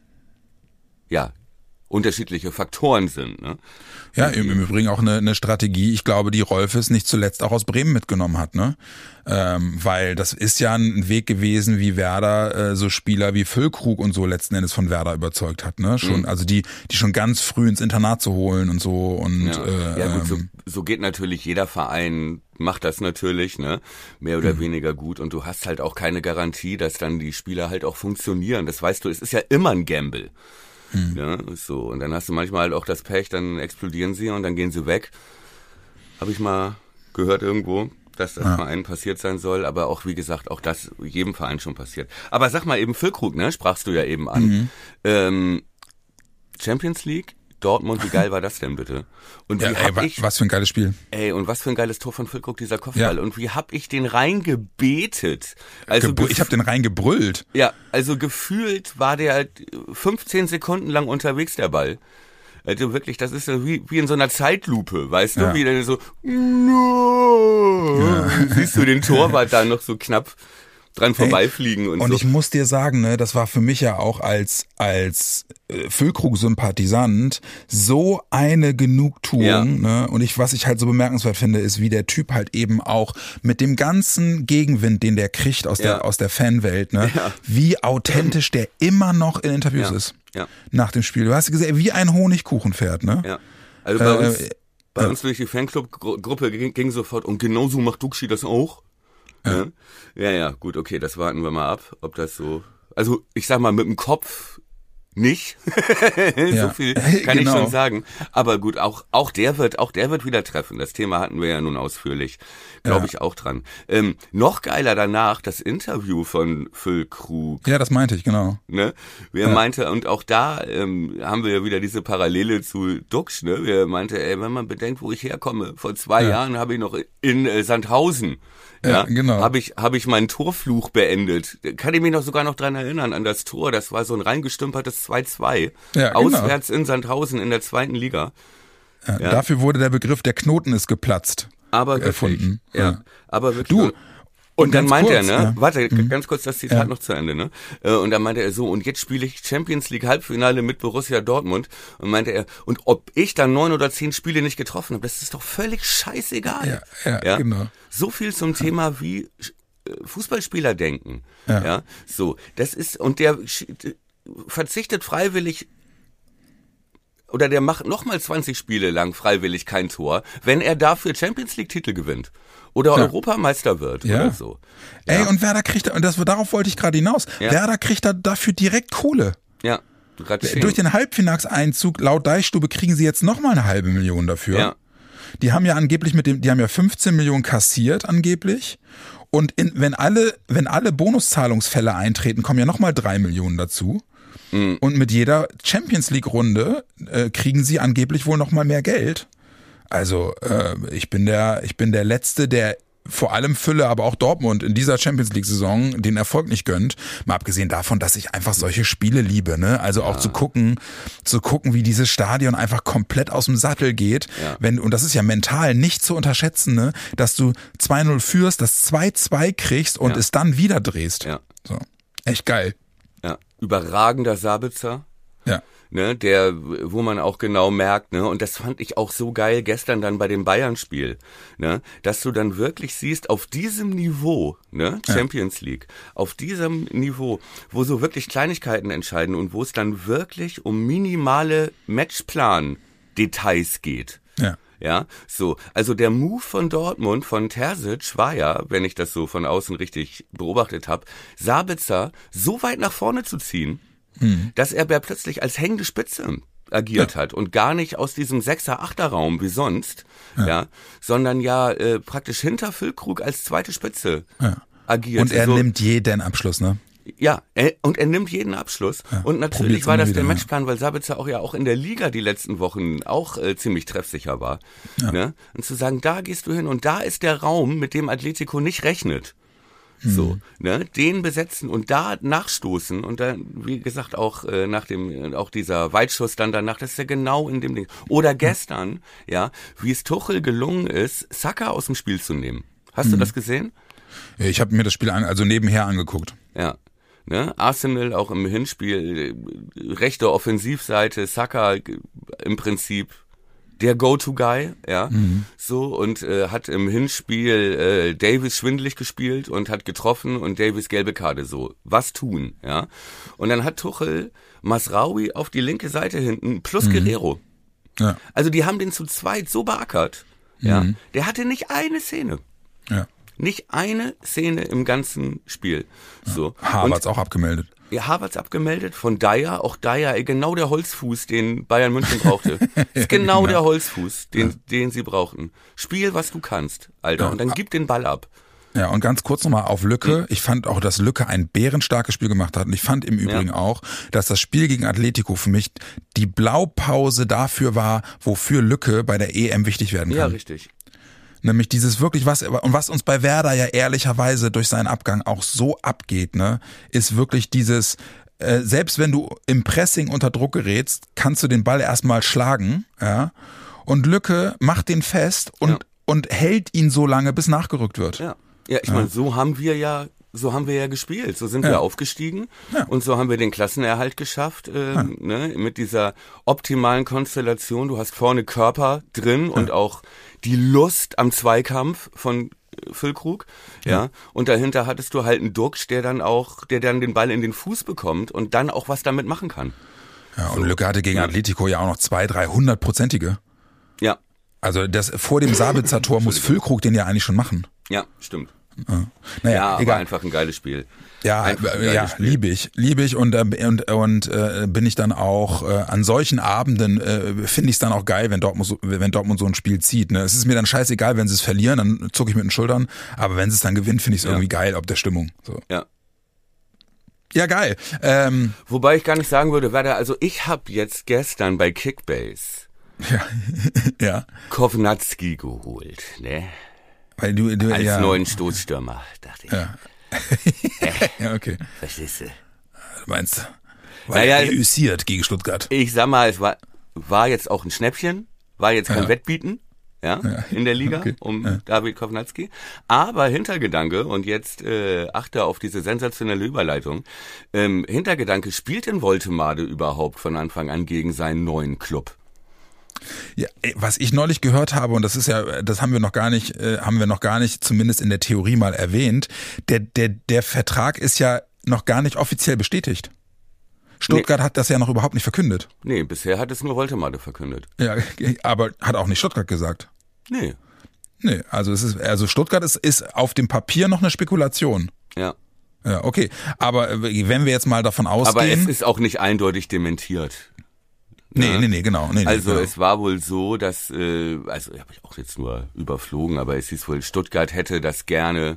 unterschiedliche Faktoren sind. Ne? Ja, im Übrigen auch eine Strategie, ich glaube, die Rolfes nicht zuletzt auch aus Bremen mitgenommen hat, ne? Weil das ist ja ein Weg gewesen, wie Werder so Spieler wie Füllkrug und so letzten Endes von Werder überzeugt hat, ne? Schon, also die schon ganz früh ins Internat zu holen und so und gut, so geht natürlich jeder Verein, macht das natürlich, ne? Mehr oder weniger gut und du hast halt auch keine Garantie, dass dann die Spieler halt auch funktionieren. Das weißt du, es ist ja immer ein Gamble. Ja, so. Und dann hast du manchmal halt auch das Pech, dann explodieren sie und dann gehen sie weg. Habe ich mal gehört irgendwo, dass das Verein passiert sein soll, aber auch, wie gesagt, auch das jedem Verein schon passiert. Aber sag mal eben, Füllkrug, ne, sprachst du ja eben an. Champions League, Dortmund, wie geil war das denn bitte? Und was für ein geiles Spiel. Ey, und was für ein geiles Tor von Füllkrug, dieser Kopfball. Ja. Und wie hab ich den reingebetet? Also ich hab den reingebrüllt. Ja, also gefühlt war der 15 Sekunden lang unterwegs, der Ball. Also wirklich, das ist ja wie in so einer Zeitlupe, weißt du? Wie der so, siehst du den Torwart da noch so knapp dran vorbeifliegen und so. Und ich muss dir sagen, ne, das war für mich ja auch als Füllkrug-Sympathisant so eine Genugtuung, ne? Und was ich halt so bemerkenswert finde, ist, wie der Typ halt eben auch mit dem ganzen Gegenwind, den der kriegt aus der Fanwelt, ne, wie authentisch der immer noch in Interviews ist. Ja. Nach dem Spiel. Du hast gesehen, wie ein Honigkuchenpferd, ne? Ja. Also bei uns durch die Fanclub-Gruppe ging sofort, und genauso macht Duxi das auch. Ja, gut, okay, das warten wir mal ab, ob das so, also ich sag mal mit dem Kopf nicht, so viel kann ich schon sagen, aber gut, auch der wird wieder treffen, das Thema hatten wir ja nun ausführlich, glaube ich auch dran. Noch geiler danach das Interview von Füllkrug. Ja, das meinte ich, genau. Ne? Wer meinte, und auch da haben wir ja wieder diese Parallele zu Dux, ne? Wer meinte, wenn man bedenkt, wo ich herkomme, vor 2 Jahren habe ich noch in Sandhausen, genau. Habe ich meinen Torfluch beendet. Kann ich mich sogar noch dran erinnern, an das Tor. Das war so ein reingestümpertes 2-2. Ja, auswärts in Sandhausen in der 2. Liga. Ja. Dafür wurde der Begriff, der Knoten ist geplatzt, erfunden. Ja. Aber wirklich. Und dann meinte er, ne, warte, ganz kurz das Zitat noch zu Ende, ne? Und dann meinte er so, und jetzt spiele ich Champions League Halbfinale mit Borussia Dortmund. Und meinte er, und ob ich dann 9 oder 10 Spiele nicht getroffen habe, das ist doch völlig scheißegal. Ja, genau. So viel zum Thema, wie Fußballspieler denken. Ja, so. Das ist, und der verzichtet freiwillig, oder der macht nochmal 20 Spiele lang freiwillig kein Tor, wenn er dafür Champions League Titel gewinnt. Oder Europameister wird oder so. Ey, und Werder kriegt, und darauf wollte ich gerade hinaus, Werder kriegt da dafür direkt Kohle. Ja. Durch den Halbfinalseinzug laut Deichstube kriegen sie jetzt nochmal 500.000 dafür. Ja. Die haben ja angeblich die haben ja 15 Millionen kassiert angeblich. Und wenn alle Bonuszahlungsfälle eintreten, kommen ja nochmal 3 Millionen dazu. Mhm. Und mit jeder Champions League Runde kriegen sie angeblich wohl nochmal mehr Geld. Also ich bin der Letzte, der vor allem Fülle, aber auch Dortmund in dieser Champions League Saison den Erfolg nicht gönnt. Mal abgesehen davon, dass ich einfach solche Spiele liebe, ne? Also auch zu gucken, wie dieses Stadion einfach komplett aus dem Sattel geht. Ja. Und das ist ja mental nicht zu unterschätzen, ne? Dass du 2-0 führst, das 2-2 kriegst und es dann wieder drehst. Ja. So. Echt geil. Ja. Überragender Sabitzer. Ja. Ne, wo man auch genau merkt, ne, und das fand ich auch so geil gestern dann bei dem Bayern-Spiel, ne, dass du dann wirklich siehst, auf diesem Niveau, ne, Champions League, auf diesem Niveau, wo so wirklich Kleinigkeiten entscheiden und wo es dann wirklich um minimale Matchplan-Details geht. Ja. Ja, so. Also der Move von Dortmund, von Terzic war ja, wenn ich das so von außen richtig beobachtet habe, Sabitzer so weit nach vorne zu ziehen, dass er plötzlich als hängende Spitze agiert hat und gar nicht aus diesem 6er-8er-Raum wie sonst, sondern praktisch hinter Füllkrug als zweite Spitze agiert. Und er nimmt jeden Abschluss, ne? Ja, und er nimmt jeden Abschluss. Ja, und natürlich war das der Matchplan, weil Sabitzer auch in der Liga die letzten Wochen auch ziemlich treffsicher war. Ja. Ne? Und zu sagen, da gehst du hin und da ist der Raum, mit dem Atletico nicht rechnet. So, ne, den besetzen und da nachstoßen und dann, wie gesagt, auch auch dieser Weitschuss dann danach, das ist ja genau in dem Ding. Oder gestern, wie es Tuchel gelungen ist, Saka aus dem Spiel zu nehmen. Hast du das gesehen? Ich habe mir das Spiel nebenher angeguckt. Ja. Ne, Arsenal auch im Hinspiel, rechte Offensivseite, Saka im Prinzip der Go-To-Guy, so, und hat im Hinspiel Davies schwindelig gespielt und hat getroffen und Davies gelbe Karte, so. Was tun, ja? Und dann hat Tuchel Masraoui auf die linke Seite hinten plus Guerrero. Ja. Also die haben den zu zweit so beackert, der hatte nicht eine Szene. Ja. Nicht eine Szene im ganzen Spiel. So. Havertz auch abgemeldet. Ja, Havertz abgemeldet, von Dyer, auch Dyer, genau der Holzfuß, den Bayern München brauchte. Ist genau der Holzfuß, den sie brauchten. Spiel, was du kannst, Alter, und dann gib den Ball ab. Ja, und ganz kurz nochmal auf Lücke. Ich fand auch, dass Lücke ein bärenstarkes Spiel gemacht hat. Und ich fand im Übrigen auch, dass das Spiel gegen Atletico für mich die Blaupause dafür war, wofür Lücke bei der EM wichtig werden kann. Ja, richtig. Nämlich dieses wirklich, was uns bei Werder ja ehrlicherweise durch seinen Abgang auch so abgeht, ne, ist wirklich dieses, selbst wenn du im Pressing unter Druck gerätst, kannst du den Ball erstmal schlagen, und Lücke macht den fest und hält ihn so lange, bis nachgerückt wird. Ja, ich meine, so haben wir ja so haben wir ja gespielt, so sind wir aufgestiegen und so haben wir den Klassenerhalt geschafft, ne, mit dieser optimalen Konstellation. Du hast vorne Körper drin und auch die Lust am Zweikampf von Füllkrug, ja, und dahinter hattest du halt einen Duxch, der dann den Ball in den Fuß bekommt und dann auch was damit machen kann. Ja, und Lücke hatte gegen Atletico ja auch noch 200-300-prozentige. Ja. Also das vor dem Sabitzer Tor muss Füllkrug den ja eigentlich schon machen. Ja, stimmt. Naja, ja, egal. aber einfach ein geiles Spiel. Ja, liebe ich und bin ich dann auch an solchen Abenden finde ich es dann auch geil, wenn Dortmund so ein Spiel zieht. Ne? Es ist mir dann scheißegal, wenn sie es verlieren, dann zucke ich mit den Schultern. Aber wenn sie es dann gewinnen, finde ich es irgendwie geil, ob der Stimmung. So. Ja. Ja, geil. Wobei ich gar nicht sagen würde, Werder, also ich habe jetzt gestern bei Kickbase ja. Kovnatski geholt, ne? Weil du als neuen Stoßstürmer, dachte ich. Ja. Ja, okay. Verstehst du? Du meinst, weil er üssiert gegen Stuttgart. Ich sag mal, es war jetzt auch ein Schnäppchen, war jetzt kein Wettbieten, in der Liga David Kovnatski. Aber Hintergedanke, und jetzt achte auf diese sensationelle Überleitung, Hintergedanke, spielt denn Woltemade überhaupt von Anfang an gegen seinen neuen Club? Ja, was ich neulich gehört habe, und das haben wir noch gar nicht, zumindest in der Theorie mal erwähnt, der Vertrag ist ja noch gar nicht offiziell bestätigt. Stuttgart hat das ja noch überhaupt nicht verkündet. Nee, bisher hat es nur Woltemade verkündet. Ja, aber hat auch nicht Stuttgart gesagt. Nee. Nee, also Stuttgart ist auf dem Papier noch eine Spekulation. Ja. Ja, okay. Aber wenn wir jetzt mal davon ausgehen. Aber es ist auch nicht eindeutig dementiert. Nee, genau. Nee, also genau. es war wohl so, dass, also habe ich auch jetzt nur überflogen, aber es hieß wohl, Stuttgart hätte das gerne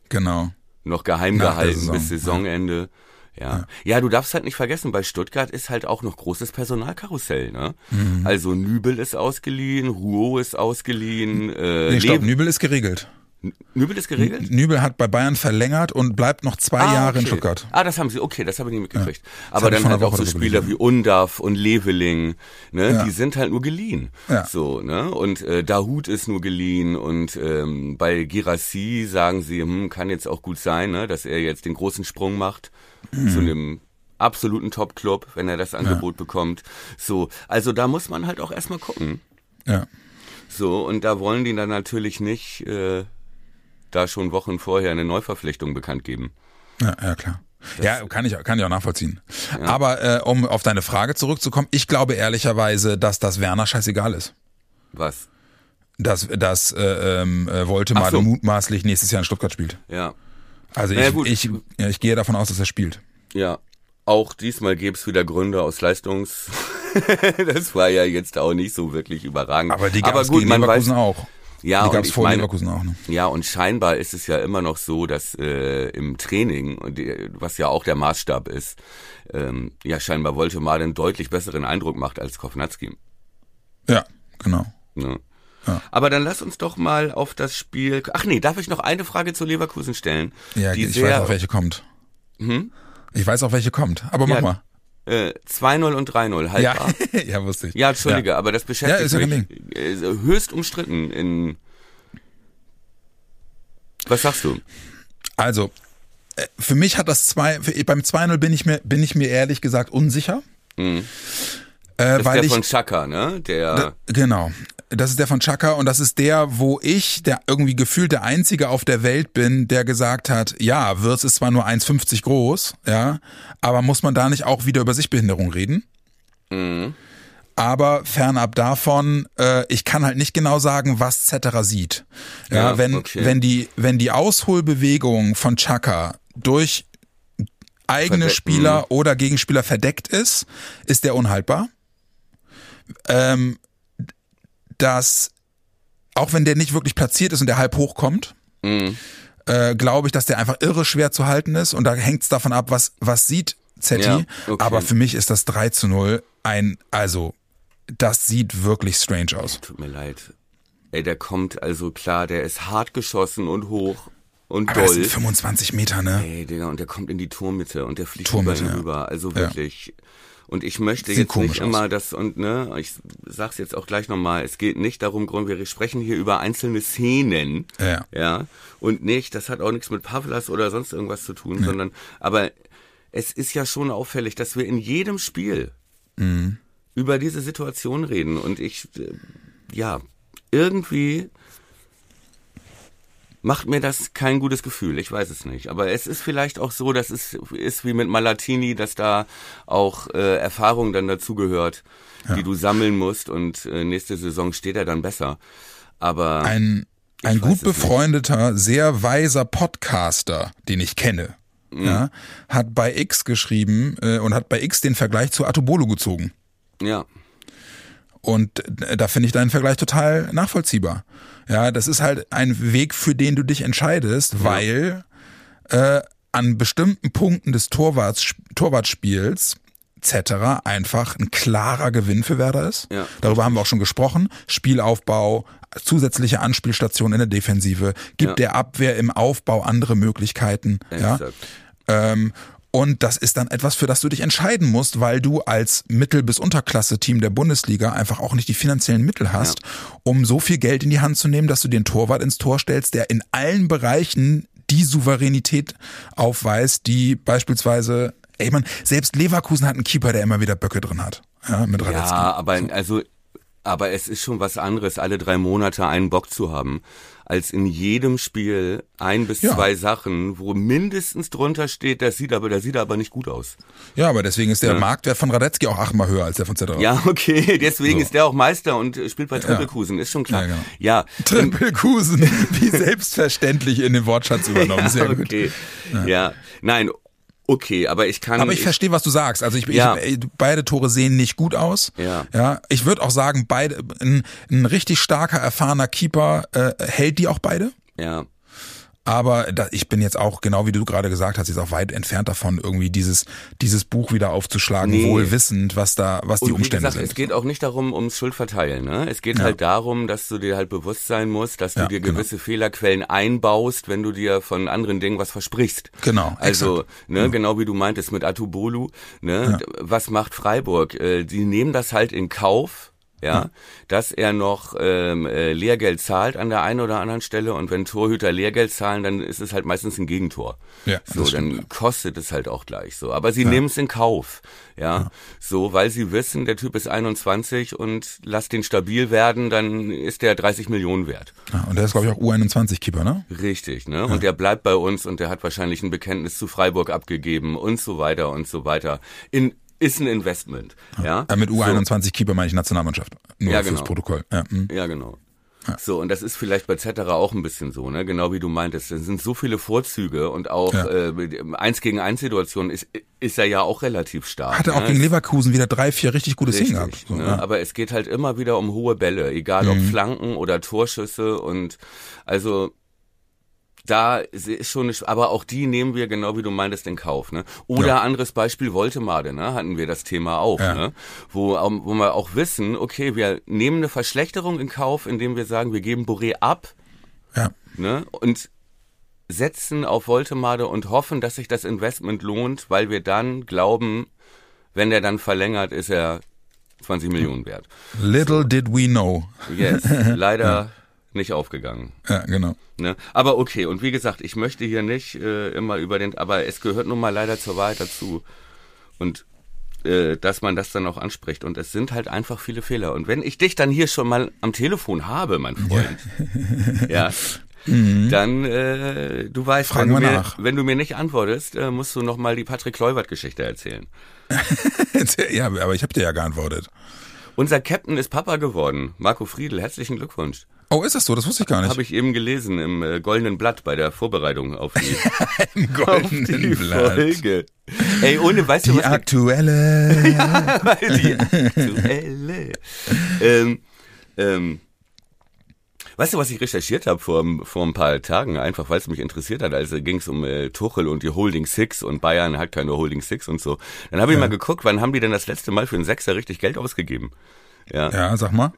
noch geheim gehalten bis Saisonende. Ja, du darfst halt nicht vergessen, bei Stuttgart ist halt auch noch großes Personalkarussell, ne? Mhm. Also Nübel ist ausgeliehen, Rouault ist ausgeliehen. Nübel ist geregelt. Nübel ist geregelt? Nübel hat bei Bayern verlängert und bleibt noch 2 Jahre in Stuttgart. Das haben sie, das habe ich nicht mitgekriegt. Ja, aber dann halt auch so Spieler wie Undav und Leveling, ne, die sind halt nur geliehen. Ja. So, ne? Und Dahoud ist nur geliehen und bei Guirassy sagen sie, kann jetzt auch gut sein, ne, dass er jetzt den großen Sprung macht zu einem absoluten Top-Club, wenn er das Angebot bekommt. So, also da muss man halt auch erstmal gucken. Ja. So, und da wollen die dann natürlich nicht da schon Wochen vorher eine Neuverpflichtung bekannt geben. Ja, klar. Kann ich auch nachvollziehen. Ja. Aber um auf deine Frage zurückzukommen, ich glaube ehrlicherweise, dass das Werner scheißegal ist. Was? Dass Woltemade mutmaßlich nächstes Jahr in Stuttgart spielt. Ja. Also ich gehe davon aus, dass er spielt. Ja. Auch diesmal gäbe es wieder Gründe aus Leistungs... Das war ja jetzt auch nicht so wirklich überragend. Aber die gab es gegen Leverkusen auch. Ja, die gab es vor Leverkusen auch. Ne? Ja, und scheinbar ist es ja immer noch so, dass im Training, was ja auch der Maßstab ist, scheinbar Woltemade einen deutlich besseren Eindruck macht als Kovnatski. Ja, genau. Ja. Ja. Aber dann lass uns doch mal auf das Spiel... Ach nee, darf ich noch eine Frage zu Leverkusen stellen? Ja, ich weiß auch, welche kommt. Ich weiß auch, welche kommt, aber mach mal. 2-0 und 3-0, haltbar. Ja, wusste ich. Ja, Entschuldige, aber das beschäftigt mich. Ist Höchst umstritten Was sagst du? Also, für mich hat beim 2-0 bin ich mir ehrlich gesagt unsicher. Mhm. Das ist der von Xhaka, ne? Genau. Das ist der von Xhaka und das ist der, wo ich, der irgendwie gefühlt der Einzige auf der Welt bin, der gesagt hat, ja, Wirtz ist zwar nur 1,50 groß, ja, aber muss man da nicht auch wieder über Sichtbehinderung reden? Mhm. Aber fernab davon, ich kann halt nicht genau sagen, was Zetterer sieht. Ja, wenn die Ausholbewegung von Xhaka durch eigene Spieler oder Gegenspieler verdeckt ist der unhaltbar. Dass, auch wenn der nicht wirklich platziert ist und der halb hoch kommt, glaube ich, dass der einfach irre schwer zu halten ist und da hängt es davon ab, was sieht Zetti. Ja, okay. Aber für mich ist das 3-0 das sieht wirklich strange aus. Tut mir leid. Ey, der kommt klar, der ist hart geschossen und hoch und aber doll. Das sind 25 Meter, ne? Ey, Digga, und der kommt in die Turmmitte und der fliegt über ihn rüber. Also wirklich. Ja. Und ich möchte Sieht jetzt komisch nicht aus. immer das und ne, ich sag's jetzt auch gleich nochmal, es geht nicht darum, wir sprechen hier über einzelne Szenen, ja, und nicht, das hat auch nichts mit Pavlas oder sonst irgendwas zu tun, sondern, aber es ist ja schon auffällig, dass wir in jedem Spiel über diese Situation reden und irgendwie macht mir das kein gutes Gefühl, ich weiß es nicht. Aber es ist vielleicht auch so, dass es ist wie mit Malatini, dass da auch Erfahrung dann dazugehört, die du sammeln musst und nächste Saison steht er dann besser. Aber ein gut befreundeter, sehr weiser Podcaster, den ich kenne, hat bei X geschrieben und hat bei X den Vergleich zu Atobolo gezogen. Ja. Und da finde ich deinen Vergleich total nachvollziehbar. Ja, das ist halt ein Weg, für den du dich entscheidest, weil an bestimmten Punkten des Torwartspiels etc. einfach ein klarer Gewinn für Werder ist. Ja. Darüber haben wir auch schon gesprochen. Spielaufbau, zusätzliche Anspielstationen in der Defensive, gibt der Abwehr im Aufbau andere Möglichkeiten. Exakt. Ja. Und das ist dann etwas, für das du dich entscheiden musst, weil du als Mittel- bis Unterklasse-Team der Bundesliga einfach auch nicht die finanziellen Mittel hast, um so viel Geld in die Hand zu nehmen, dass du den Torwart ins Tor stellst, der in allen Bereichen die Souveränität aufweist, die beispielsweise, selbst Leverkusen hat einen Keeper, der immer wieder Böcke drin hat. Ja, mit Radetzky. Ja, aber es ist schon was anderes, alle 3 Monate einen Bock zu haben, als in jedem Spiel 1 bis 2 Sachen, wo mindestens drunter steht, das sieht aber nicht gut aus. Ja, aber deswegen ist der Marktwert von Radetzky auch 8-mal höher als der von Zedra. Ja, okay, deswegen ist der auch Meister und spielt bei Trippelkusen, ist schon klar. Ja, genau. Ja. Trippelkusen, wie selbstverständlich in den Wortschatz übernommen, sehr gut. Okay. Ja, nein, okay, aber ich verstehe, was du sagst. Also beide Tore sehen nicht gut aus. Ja. Ich würde auch sagen, ein richtig starker, erfahrener Keeper hält die auch beide. Ja. Aber ich bin jetzt auch, genau wie du gerade gesagt hast, jetzt auch weit entfernt davon, irgendwie dieses Buch wieder aufzuschlagen, wohl wissend, was die Umstände sind. Es geht auch nicht darum, ums Schuldverteilen, ne? Es geht halt darum, dass du dir halt bewusst sein musst, dass du dir gewisse Fehlerquellen einbaust, wenn du dir von anderen Dingen was versprichst. Genau. Also, genau wie du meintest mit Atubolu, ne? Ja. Was macht Freiburg? Die nehmen das halt in Kauf, dass er noch Lehrgeld zahlt an der einen oder anderen Stelle und wenn Torhüter Lehrgeld zahlen, dann ist es halt meistens ein Gegentor. Ja, so, dann kostet es halt auch gleich so. Aber sie nehmen es in Kauf, so, weil sie wissen, der Typ ist 21 und lass den stabil werden, dann ist der 30 Millionen wert. Ja, und der ist, glaube ich, auch U21-Keeper, ne? Richtig, ne? Ja. Und der bleibt bei uns und der hat wahrscheinlich ein Bekenntnis zu Freiburg abgegeben und so weiter und so weiter. Ist ein Investment, ja. Mit U21 Keeper meine ich Nationalmannschaft. Nur fürs Protokoll. Ja, genau. Ja. So, und das ist vielleicht bei Zetterer auch ein bisschen so, ne? Genau wie du meintest. Es sind so viele Vorzüge und auch 1-gegen-1 Situationen ist er ja auch relativ stark. Hatte auch gegen Leverkusen wieder 3-4 richtig gute Szenen gehabt. So, ne? Aber es geht halt immer wieder um hohe Bälle, egal ob Flanken oder Torschüsse und also da ist schon aber auch die nehmen wir, genau wie du meintest, in Kauf, ne? Oder anderes Beispiel, Woltemade, ne? Hatten wir das Thema auch, ne? Wo wir auch wissen, okay, wir nehmen eine Verschlechterung in Kauf, indem wir sagen, wir geben Boré ab, ne? Und setzen auf Woltemade und hoffen, dass sich das Investment lohnt, weil wir dann glauben, wenn der dann verlängert, ist er 20 Millionen wert. Little did we know. Yes, leider nicht aufgegangen. Ja, genau. Ne? Aber okay, und wie gesagt, ich möchte hier nicht immer aber es gehört nun mal leider zur Wahrheit dazu. Und dass man das dann auch anspricht. Und es sind halt einfach viele Fehler. Und wenn ich dich dann hier schon mal am Telefon habe, mein Freund, dann, du weißt, wenn du mir nicht antwortest, musst du noch mal die Patrick Kluivert-Geschichte erzählen. Ja, aber ich habe dir ja geantwortet. Unser Captain ist Papa geworden. Marco Friedl, herzlichen Glückwunsch. Oh, ist das so? Das wusste ich gar nicht. Habe ich eben gelesen im Goldenen Blatt bei der Vorbereitung auf die, Im Goldenen Blatt. Folge. Ey, weißt du was? Die aktuelle. Die aktuelle. Weißt du, was ich recherchiert habe vor ein paar Tagen, einfach weil es mich interessiert hat, also ging es um Tuchel und die Holding Six und Bayern hat keine Holding Six und so. Dann habe ich mal geguckt, wann haben die denn das letzte Mal für einen Sechser richtig Geld ausgegeben? Ja, sag mal.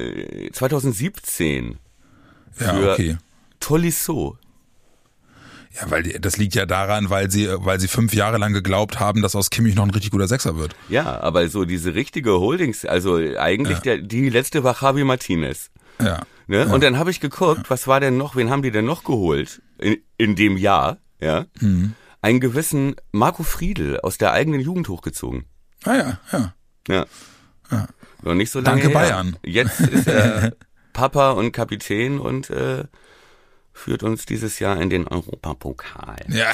2017 ja, für okay. Tolisso. Ja, weil das liegt ja daran, weil sie 5 Jahre lang geglaubt haben, dass aus Kimmich noch ein richtig guter Sechser wird. Ja, aber so diese richtige Holdings, also eigentlich die letzte war Javi Martinez. Ja. Ne? Ja. Und dann habe ich geguckt, was war denn noch, wen haben die denn noch geholt in dem Jahr? Ja. Einen gewissen Marco Friedl aus der eigenen Jugend hochgezogen. Ah ja. Ja. Noch nicht so lange Danke her. Bayern. Jetzt ist er Papa und Kapitän und führt uns dieses Jahr in den Europapokal. Ja.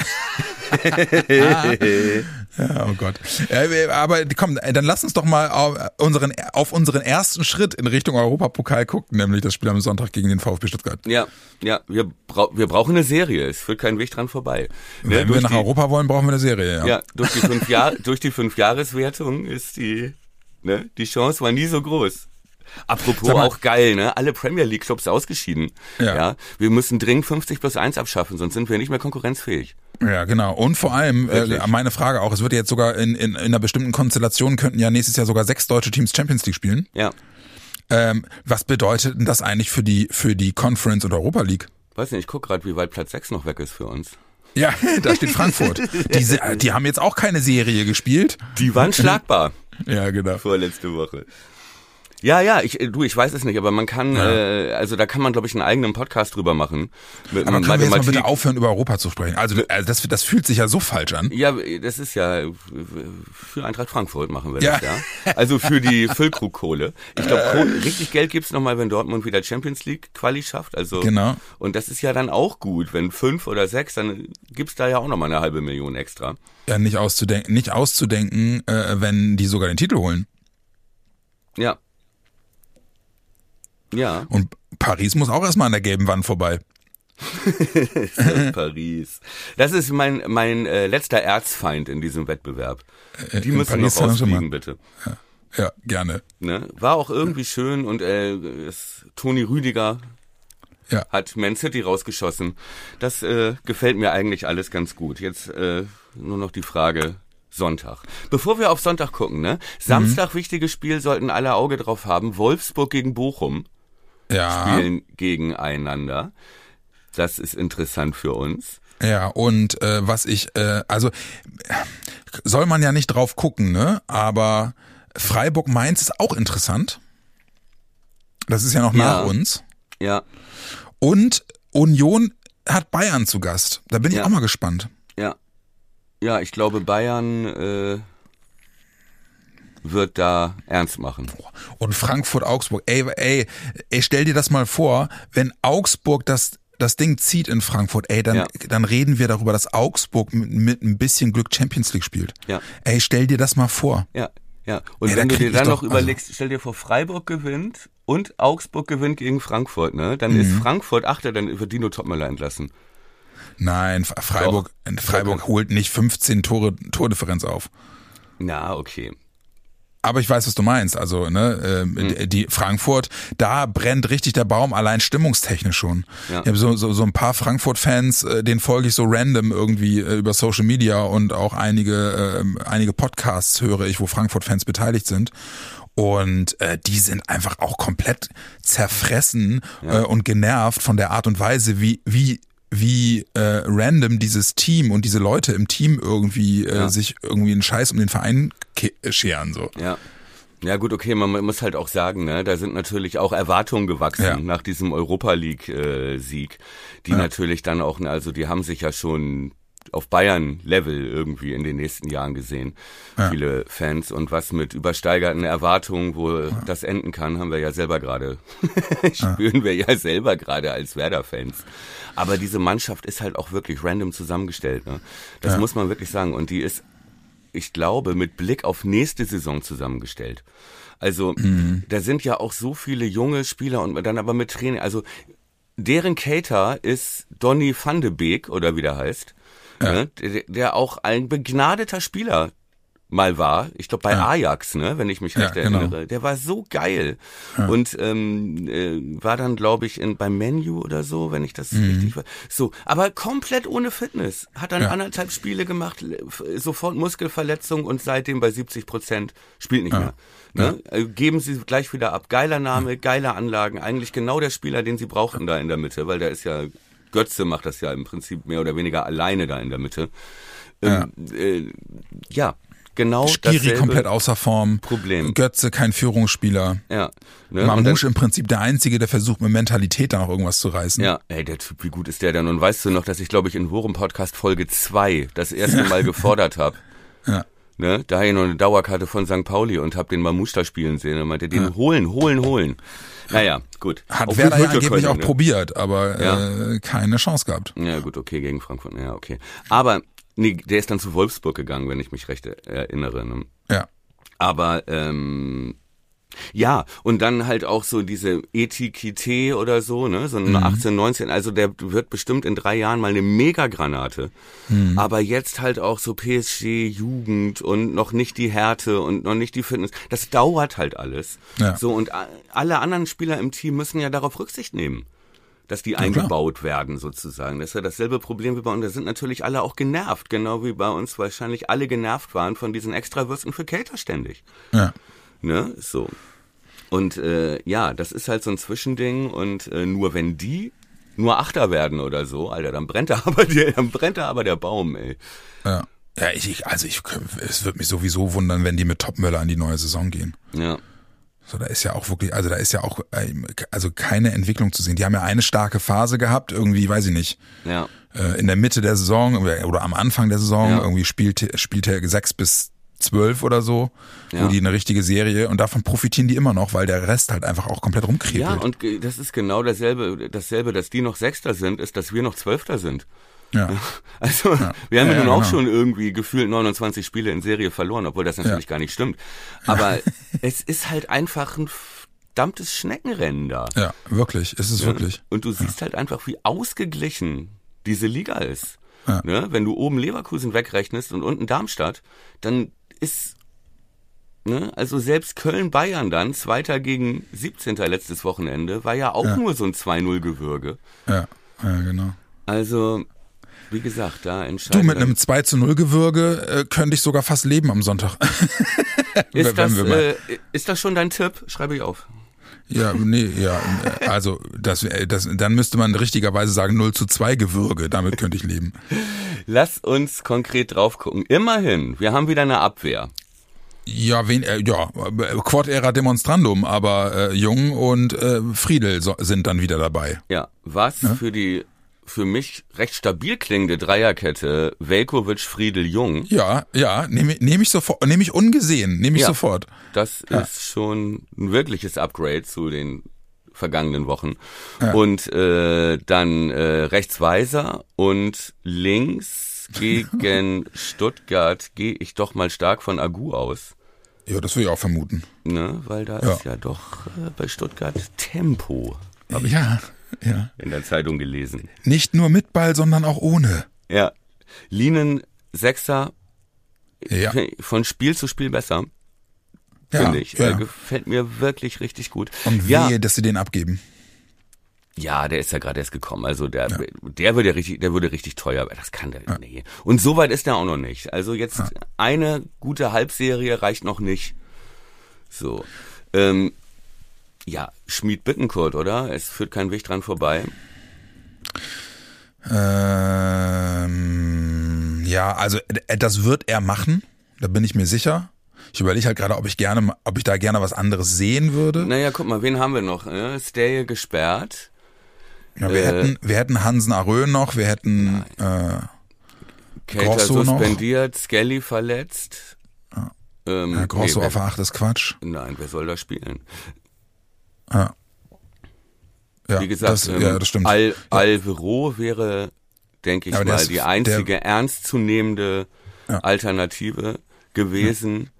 Ja, oh Gott. Aber komm, dann lass uns doch mal auf unseren ersten Schritt in Richtung Europapokal gucken, nämlich das Spiel am Sonntag gegen den VfB Stuttgart. Ja, wir brauchen eine Serie. Es führt kein Weg dran vorbei. Wenn wir nach Europa wollen, brauchen wir eine Serie, ja. Ja, durch die 5-Jahres-Wertung ist die Chance war nie so groß. Apropos auch geil, ne? Alle Premier League Clubs ausgeschieden. Ja. Wir müssen dringend 50+1 abschaffen, sonst sind wir nicht mehr konkurrenzfähig. Ja, genau. Und vor allem, meine Frage auch, es wird jetzt sogar in einer bestimmten Konstellation könnten ja nächstes Jahr sogar 6 deutsche Teams Champions League spielen. Ja. Was bedeutet denn das eigentlich für die Conference und Europa League? Weiß nicht, ich guck gerade, wie weit Platz 6 noch weg ist für uns. Ja, da steht Frankfurt. Die haben jetzt auch keine Serie gespielt. Die waren schlagbar. Ja, genau. Vorletzte Woche. Ja, ich weiß es nicht, aber man kann, also da kann man, glaube ich, einen eigenen Podcast drüber machen. Aber können wir jetzt mal bitte aufhören, über Europa zu sprechen? Also das fühlt sich ja so falsch an. Ja, das ist ja, für Eintracht Frankfurt machen wir das, ja. Also für die Füllkrug-Kohle. Ich glaube, richtig Geld gibt's nochmal, wenn Dortmund wieder Champions League Quali schafft. Also genau. Und das ist ja dann auch gut. Wenn 5 oder 6, dann gibt's da ja auch nochmal 500.000 extra. Ja, nicht auszudenken, wenn die sogar den Titel holen. Ja. Ja. Und Paris muss auch erstmal an der gelben Wand vorbei. Paris. Das ist mein letzter Erzfeind in diesem Wettbewerb. Die müssen noch rausfliegen, bitte. Ja, gerne. Ne? War auch irgendwie schön und Toni Rüdiger hat Man City rausgeschossen. Das gefällt mir eigentlich alles ganz gut. Jetzt nur noch die Frage Sonntag. Bevor wir auf Sonntag gucken, ne? Samstag wichtiges Spiel, sollten alle Auge drauf haben. Wolfsburg gegen Bochum spielen gegeneinander. Das ist interessant für uns. Ja, und also soll man ja nicht drauf gucken, ne? Aber Freiburg-Mainz ist auch interessant. Das ist ja noch nach uns. Ja. Und Union hat Bayern zu Gast. Da bin ich auch mal gespannt. Ja, ich glaube, Bayern wird da ernst machen. Und Frankfurt-Augsburg. Ey, stell dir das mal vor, wenn Augsburg das Ding zieht in Frankfurt, dann reden wir darüber, dass Augsburg mit ein bisschen Glück Champions League spielt. Ja. Ey, stell dir das mal vor. Ja. Und wenn du dir dann noch überlegst, stell dir vor, Freiburg gewinnt und Augsburg gewinnt gegen Frankfurt, ne? Dann ist Frankfurt Achter, dann wird Dino Topmöller entlassen. Nein, Freiburg holt nicht 15 Tordifferenz auf. Na, okay. Aber ich weiß, was du meinst. Also, die Frankfurt, da brennt richtig der Baum, allein stimmungstechnisch schon. Ja. Ich habe so ein paar Frankfurt-Fans, denen folge ich so random irgendwie über Social Media und auch einige Podcasts höre ich, wo Frankfurt-Fans beteiligt sind. Und die sind einfach auch komplett zerfressen und genervt von der Art und Weise, wie random dieses Team und diese Leute im Team irgendwie sich irgendwie einen Scheiß um den Verein scheren so. Ja gut, okay, man muss halt auch sagen, ne, da sind natürlich auch Erwartungen gewachsen nach diesem Europa League Sieg, die natürlich dann auch, also die haben sich ja schon auf Bayern-Level irgendwie in den nächsten Jahren gesehen, viele Fans, und was mit übersteigerten Erwartungen, wo das enden kann, haben wir ja selber gerade, spüren wir ja selber gerade als Werder-Fans. Aber diese Mannschaft ist halt auch wirklich random zusammengestellt, ne? Das muss man wirklich sagen, und die ist, ich glaube, mit Blick auf nächste Saison zusammengestellt. Also, da sind ja auch so viele junge Spieler und dann aber mit Training, also deren Cater ist Donny van de Beek, oder wie der heißt, ne? Der auch ein begnadeter Spieler mal war. Ich glaube bei Ajax, ne, wenn ich mich recht erinnere. Genau. Der war so geil. Und war dann, glaube ich, beim Menu oder so, wenn ich das richtig war. So, aber komplett ohne Fitness. Hat dann 1,5 Spiele gemacht, sofort Muskelverletzung und seitdem bei 70%, spielt nicht mehr. Ne? Geben sie gleich wieder ab. Geiler Name, geile Anlagen. Eigentlich genau der Spieler, den sie brauchten da in der Mitte, weil der ist ja Götze macht das ja im Prinzip mehr oder weniger alleine da in der Mitte. Genau Skiri dasselbe komplett außer Form. Problem. Götze kein Führungsspieler. Ja. Ne? Mamouche im Prinzip der Einzige, der versucht mit Mentalität da noch irgendwas zu reißen. Ja, ey, der Typ, wie gut ist der denn? Und weißt du noch, dass ich, glaube ich, in Worum-Podcast Folge 2 das erste Mal gefordert habe? Ja. Ne? Da hatte ich noch eine Dauerkarte von St. Pauli und habe den Mamouche da spielen sehen und meinte, den holen. Naja, gut. Hat Werder ja angeblich auch probiert, aber keine Chance gehabt. Ja gut, okay, gegen Frankfurt, ja okay. Aber nee, der ist dann zu Wolfsburg gegangen, wenn ich mich recht erinnere. Ne? Ja. Aber ja, und dann halt auch so diese Etikette oder so, ne, so ein 18, 19, also der wird bestimmt in 3 Jahren mal eine Megagranate. Aber jetzt halt auch so PSG-Jugend und noch nicht die Härte und noch nicht die Fitness. Das dauert halt alles. Ja. So, und alle anderen Spieler im Team müssen ja darauf Rücksicht nehmen, dass die eingebaut werden sozusagen. Das ist ja dasselbe Problem wie bei uns. Da sind natürlich alle auch genervt, genau wie bei uns wahrscheinlich alle genervt waren von diesen Extrawürsten für Cater ständig. Ja. Ne, so. Und das ist halt so ein Zwischending und nur wenn die nur Achter werden oder so, Alter, dann brennt da aber der Baum, ey. Ja. Ja, es wird mich sowieso wundern, wenn die mit Topmöller in die neue Saison gehen. Ja. So, da ist ja auch keine Entwicklung zu sehen. Die haben ja eine starke Phase gehabt, irgendwie, weiß ich nicht. Ja. In der Mitte der Saison oder am Anfang der Saison irgendwie spielt er 6 bis 12 oder so, wo die eine richtige Serie, und davon profitieren die immer noch, weil der Rest halt einfach auch komplett rumkrepelt. Ja, und das ist genau dasselbe, dass die noch Sechster sind, ist, dass wir noch Zwölfter sind. Ja. Also, wir haben ja nun auch schon irgendwie gefühlt 29 Spiele in Serie verloren, obwohl das natürlich gar nicht stimmt. Aber es ist halt einfach ein verdammtes Schneckenrennen da. Ja, wirklich, es ist wirklich. Und du siehst halt einfach, wie ausgeglichen diese Liga ist. Ja. Ne? Wenn du oben Leverkusen wegrechnest und unten Darmstadt, dann ist, ne, also selbst Köln-Bayern dann, 2. gegen 17. letztes Wochenende, war ja auch nur so ein 2-0-Gewürge. Ja, genau. Also, wie gesagt, da entscheiden. Du, mit einem 2-0-Gewürge könnte ich sogar fast leben am Sonntag. Ist das schon dein Tipp? Schreibe ich auf. Ja, also dann müsste man richtigerweise sagen 0-2 Gewürge, damit könnte ich leben. Lass uns konkret drauf gucken. Immerhin, wir haben wieder eine Abwehr. Ja, Quod era demonstrandum, aber Jung und Friedel sind dann wieder dabei. Ja, was für die für mich recht stabil klingende Dreierkette Veljković, Friedel, Jung. Ja, nehme ich ungesehen, sofort. Das ist schon ein wirkliches Upgrade zu den vergangenen Wochen. Ja. Und dann rechts Weiser und links gegen Stuttgart gehe ich doch mal stark von Agu aus. Ja, das würde ich auch vermuten. Ne, weil da ist ja doch bei Stuttgart Tempo. Habe ich in der Zeitung gelesen. Nicht nur mit Ball, sondern auch ohne. Ja. Lienen Sechser von Spiel zu Spiel besser. Finde ich. Gefällt mir wirklich richtig gut. Und wehe, dass sie den abgeben. Ja, der ist ja gerade erst gekommen. Also der würde richtig teuer werden. Das kann der nee. Und so weit ist der auch noch nicht. Also jetzt eine gute Halbserie reicht noch nicht. So. Schmid-Bittencourt, oder? Es führt kein Weg dran vorbei. Also das wird er machen. Da bin ich mir sicher. Ich überlege halt gerade, ob ich da gerne was anderes sehen würde. Naja, guck mal, wen haben wir noch? Stay gesperrt. Ja, wir hätten Hansen Arön noch, wir hätten Cater suspendiert, Skelly verletzt. Grosso auf der 8 ist Quatsch. Nein, wer soll da spielen? Ja. Wie gesagt, das stimmt. Alvaro wäre, denke ich mal, die einzige ernstzunehmende Alternative gewesen.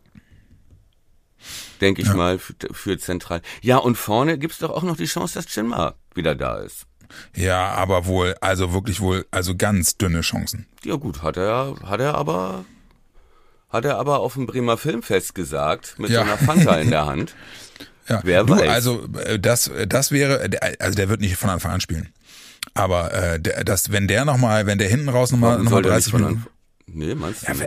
Denke ich mal, für zentral. Ja, und vorne gibt's doch auch noch die Chance, dass Chinma wieder da ist. Ja, aber wirklich ganz dünne Chancen. Ja gut, hat er aber auf dem Bremer Filmfest gesagt, mit so einer Fanta in der Hand. Ja, wer weiß. Also das wäre, also der wird nicht von Anfang an spielen. Aber wenn der hinten raus nochmal 30 Minuten. Nee, meinst du nicht?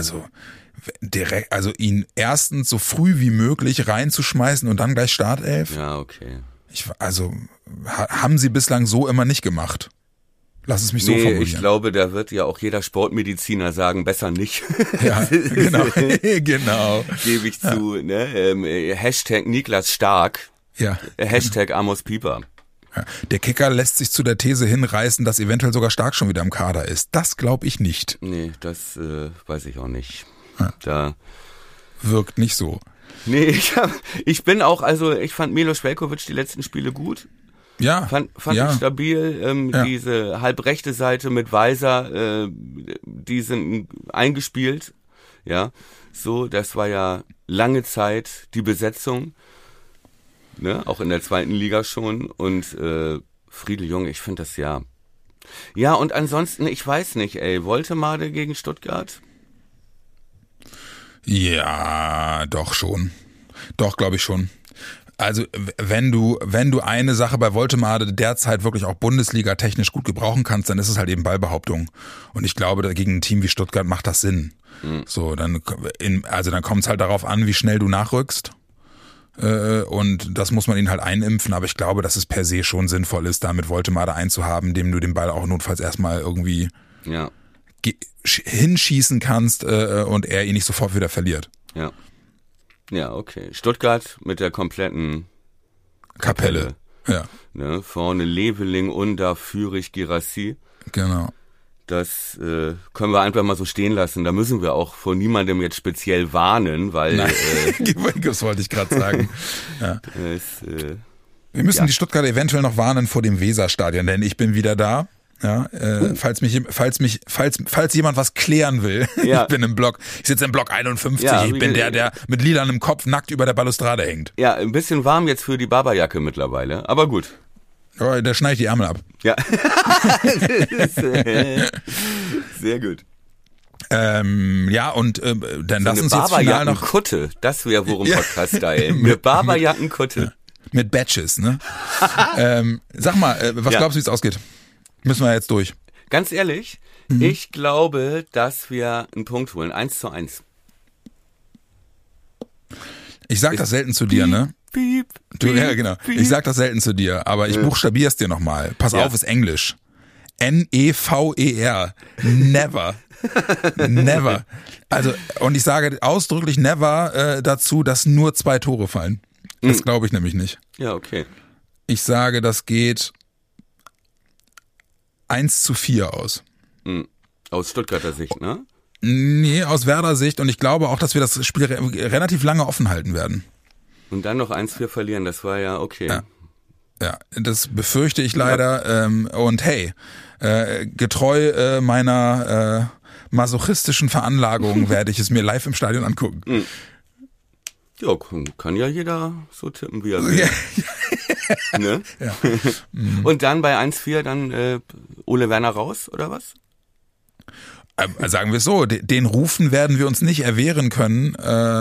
Also ihn erstens so früh wie möglich reinzuschmeißen und dann gleich Startelf. Ja, okay. Haben sie bislang so immer nicht gemacht. Lass es mich so formulieren. Ich glaube, da wird ja auch jeder Sportmediziner sagen, besser nicht. Ja, genau. Genau. Gebe ich zu. Ne? Hashtag Niklas Stark. Ja. Hashtag Amos Pieper. Ja. Der Kicker lässt sich zu der These hinreißen, dass eventuell sogar Stark schon wieder im Kader ist. Das glaube ich nicht. Nee, das weiß ich auch nicht. Ja. Da wirkt nicht so. Nee, ich fand Milos Veljković die letzten Spiele gut. Ja. Fand ich stabil. Diese halbrechte Seite mit Weiser, die sind eingespielt. Ja, so, das war ja lange Zeit die Besetzung. Ne, auch in der 2. Liga schon. Und Friedel Jung, ich finde das ja. Ja, und ansonsten, ich weiß nicht, Woltemade gegen Stuttgart? Ja, doch schon. Doch, glaube ich schon. Also wenn du eine Sache bei Woltemade derzeit wirklich auch Bundesliga technisch gut gebrauchen kannst, dann ist es halt eben Ballbehauptung. Und ich glaube, gegen ein Team wie Stuttgart macht das Sinn. So, dann kommt es halt darauf an, wie schnell du nachrückst. Und das muss man ihnen halt einimpfen. Aber ich glaube, dass es per se schon sinnvoll ist, da mit Woltemade einzuhaben, dem du den Ball auch notfalls erstmal irgendwie hinschießen kannst und er ihn nicht sofort wieder verliert. Ja. Ja, okay. Stuttgart mit der kompletten Kapelle. Ja. Ne, vorne Leveling, Unda, Führig, Girassi. Genau. Das können wir einfach mal so stehen lassen. Da müssen wir auch vor niemandem jetzt speziell warnen, weil... Das wollte ich gerade sagen. Ja. Wir müssen die Stuttgarter eventuell noch warnen vor dem Weserstadion, denn ich bin wieder da. Ja, falls jemand was klären will, ich bin im Block, ich sitze im Block 51, ich bin der mit lilanem Kopf nackt über der Balustrade hängt. Ja, ein bisschen warm jetzt für die Barberjacke mittlerweile, aber gut. Oh, der schneidet die Ärmel ab. Ja. Sehr gut. Ja, und dann so lass uns jetzt final noch... Kutte, das wäre worum Podcast-Style. Eine Barberjackenkutte. Mit Badges, ne? Sag mal, was glaubst du, wie es ausgeht? Müssen wir jetzt durch. Ganz ehrlich, ich glaube, dass wir einen Punkt holen. 1:1. Ich sag das selten zu dir, ne? Ja, genau. Ich sag das selten zu dir, aber ich buchstabier's dir nochmal. Pass auf, ist Englisch. Never. Never. Never. Also, und ich sage ausdrücklich never dazu, dass nur 2 Tore fallen. Das glaube ich nämlich nicht. Ja, okay. Ich sage, das geht 1:4 aus. Aus Stuttgarter Sicht, ne? Nee, aus Werder Sicht. Und ich glaube auch, dass wir das Spiel relativ lange offen halten werden. Und dann noch 1:4 verlieren, das war ja okay. Ja, das befürchte ich leider. Und hey, getreu meiner masochistischen Veranlagung werde ich es mir live im Stadion angucken. Ja, kann ja jeder so tippen, wie er will. Ne? Ja. Und dann bei 1:4 dann Ole Werner raus, oder was? Sagen wir es so, den Rufen werden wir uns nicht erwehren können.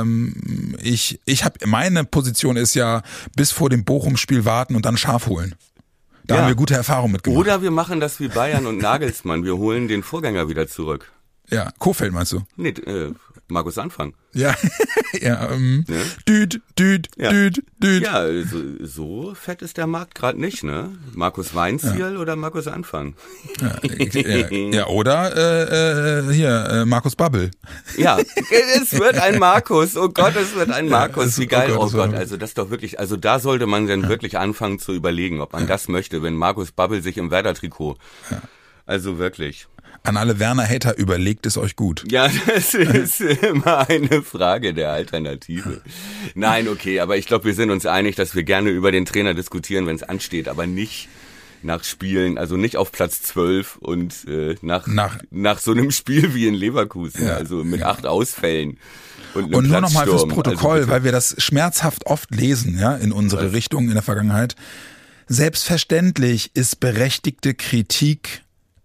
Meine Position ist ja bis vor dem Bochum-Spiel warten und dann scharf holen. Da haben wir gute Erfahrungen mitgemacht. Oder wir machen das wie Bayern und Nagelsmann, wir holen den Vorgänger wieder zurück. Ja, Kofeld meinst du? Nee, Markus Anfang. Ja, Düd. Ja, so fett ist der Markt gerade nicht, ne? Markus Weinziel oder Markus Anfang? Ja, oder Markus Babbel. Ja, es wird ein Markus. Oh Gott, es wird ein Markus. Wie geil. Oh Gott, also das doch wirklich, also da sollte man dann wirklich anfangen zu überlegen, ob man das möchte, wenn Markus Babbel sich im Werder-Trikot. Ja. Also wirklich. An alle Werner-Hater, überlegt es euch gut. Ja, das ist immer eine Frage der Alternative. Nein, okay, aber ich glaube, wir sind uns einig, dass wir gerne über den Trainer diskutieren, wenn es ansteht, aber nicht nach Spielen, also nicht auf Platz 12 und nach so einem Spiel wie in Leverkusen, also mit 8 Ausfällen. Und nur nochmal fürs Protokoll, also weil wir das schmerzhaft oft lesen, ja, in unsere Richtung in der Vergangenheit. Selbstverständlich ist berechtigte Kritik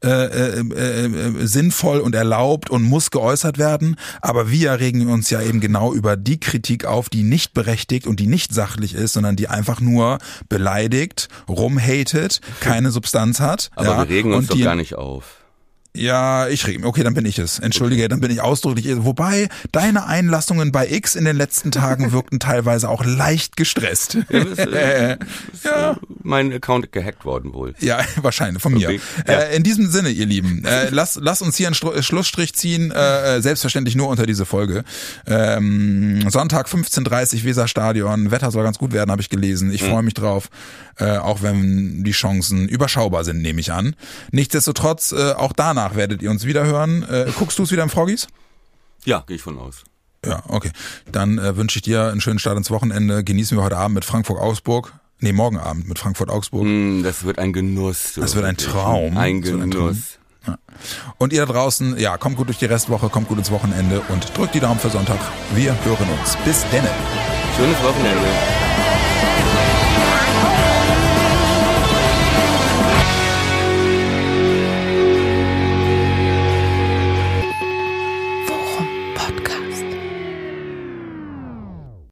sinnvoll und erlaubt und muss geäußert werden, aber wir regen uns ja eben genau über die Kritik auf, die nicht berechtigt und die nicht sachlich ist, sondern die einfach nur beleidigt, rumhatet, keine Substanz hat. Aber wir regen uns doch gar nicht auf. Ja, ich reg mich. Okay, dann bin ich es. Entschuldige, dann bin ich ausdrücklich. Wobei, deine Einlassungen bei X in den letzten Tagen wirkten teilweise auch leicht gestresst. Ja, mein Account gehackt worden wohl. Ja, wahrscheinlich, von mir. Ja. In diesem Sinne, ihr Lieben, lass uns hier einen Schlussstrich ziehen, selbstverständlich nur unter diese Folge. Sonntag 15:30 Weserstadion, Wetter soll ganz gut werden, habe ich gelesen. Ich freue mich drauf, auch wenn die Chancen überschaubar sind, nehme ich an. Nichtsdestotrotz, auch danach werdet ihr uns wieder hören. Guckst du es wieder im Froggies? Ja, gehe ich von aus. Ja, okay. Dann wünsche ich dir einen schönen Start ins Wochenende. Genießen wir heute Abend mit Frankfurt-Augsburg. Nee, morgen Abend mit Frankfurt-Augsburg. Das wird ein Genuss. Das wird ein Traum. Ein Genuss. Ja. Und ihr da draußen, ja, kommt gut durch die Restwoche, kommt gut ins Wochenende und drückt die Daumen für Sonntag. Wir hören uns. Bis denne. Schönes Wochenende.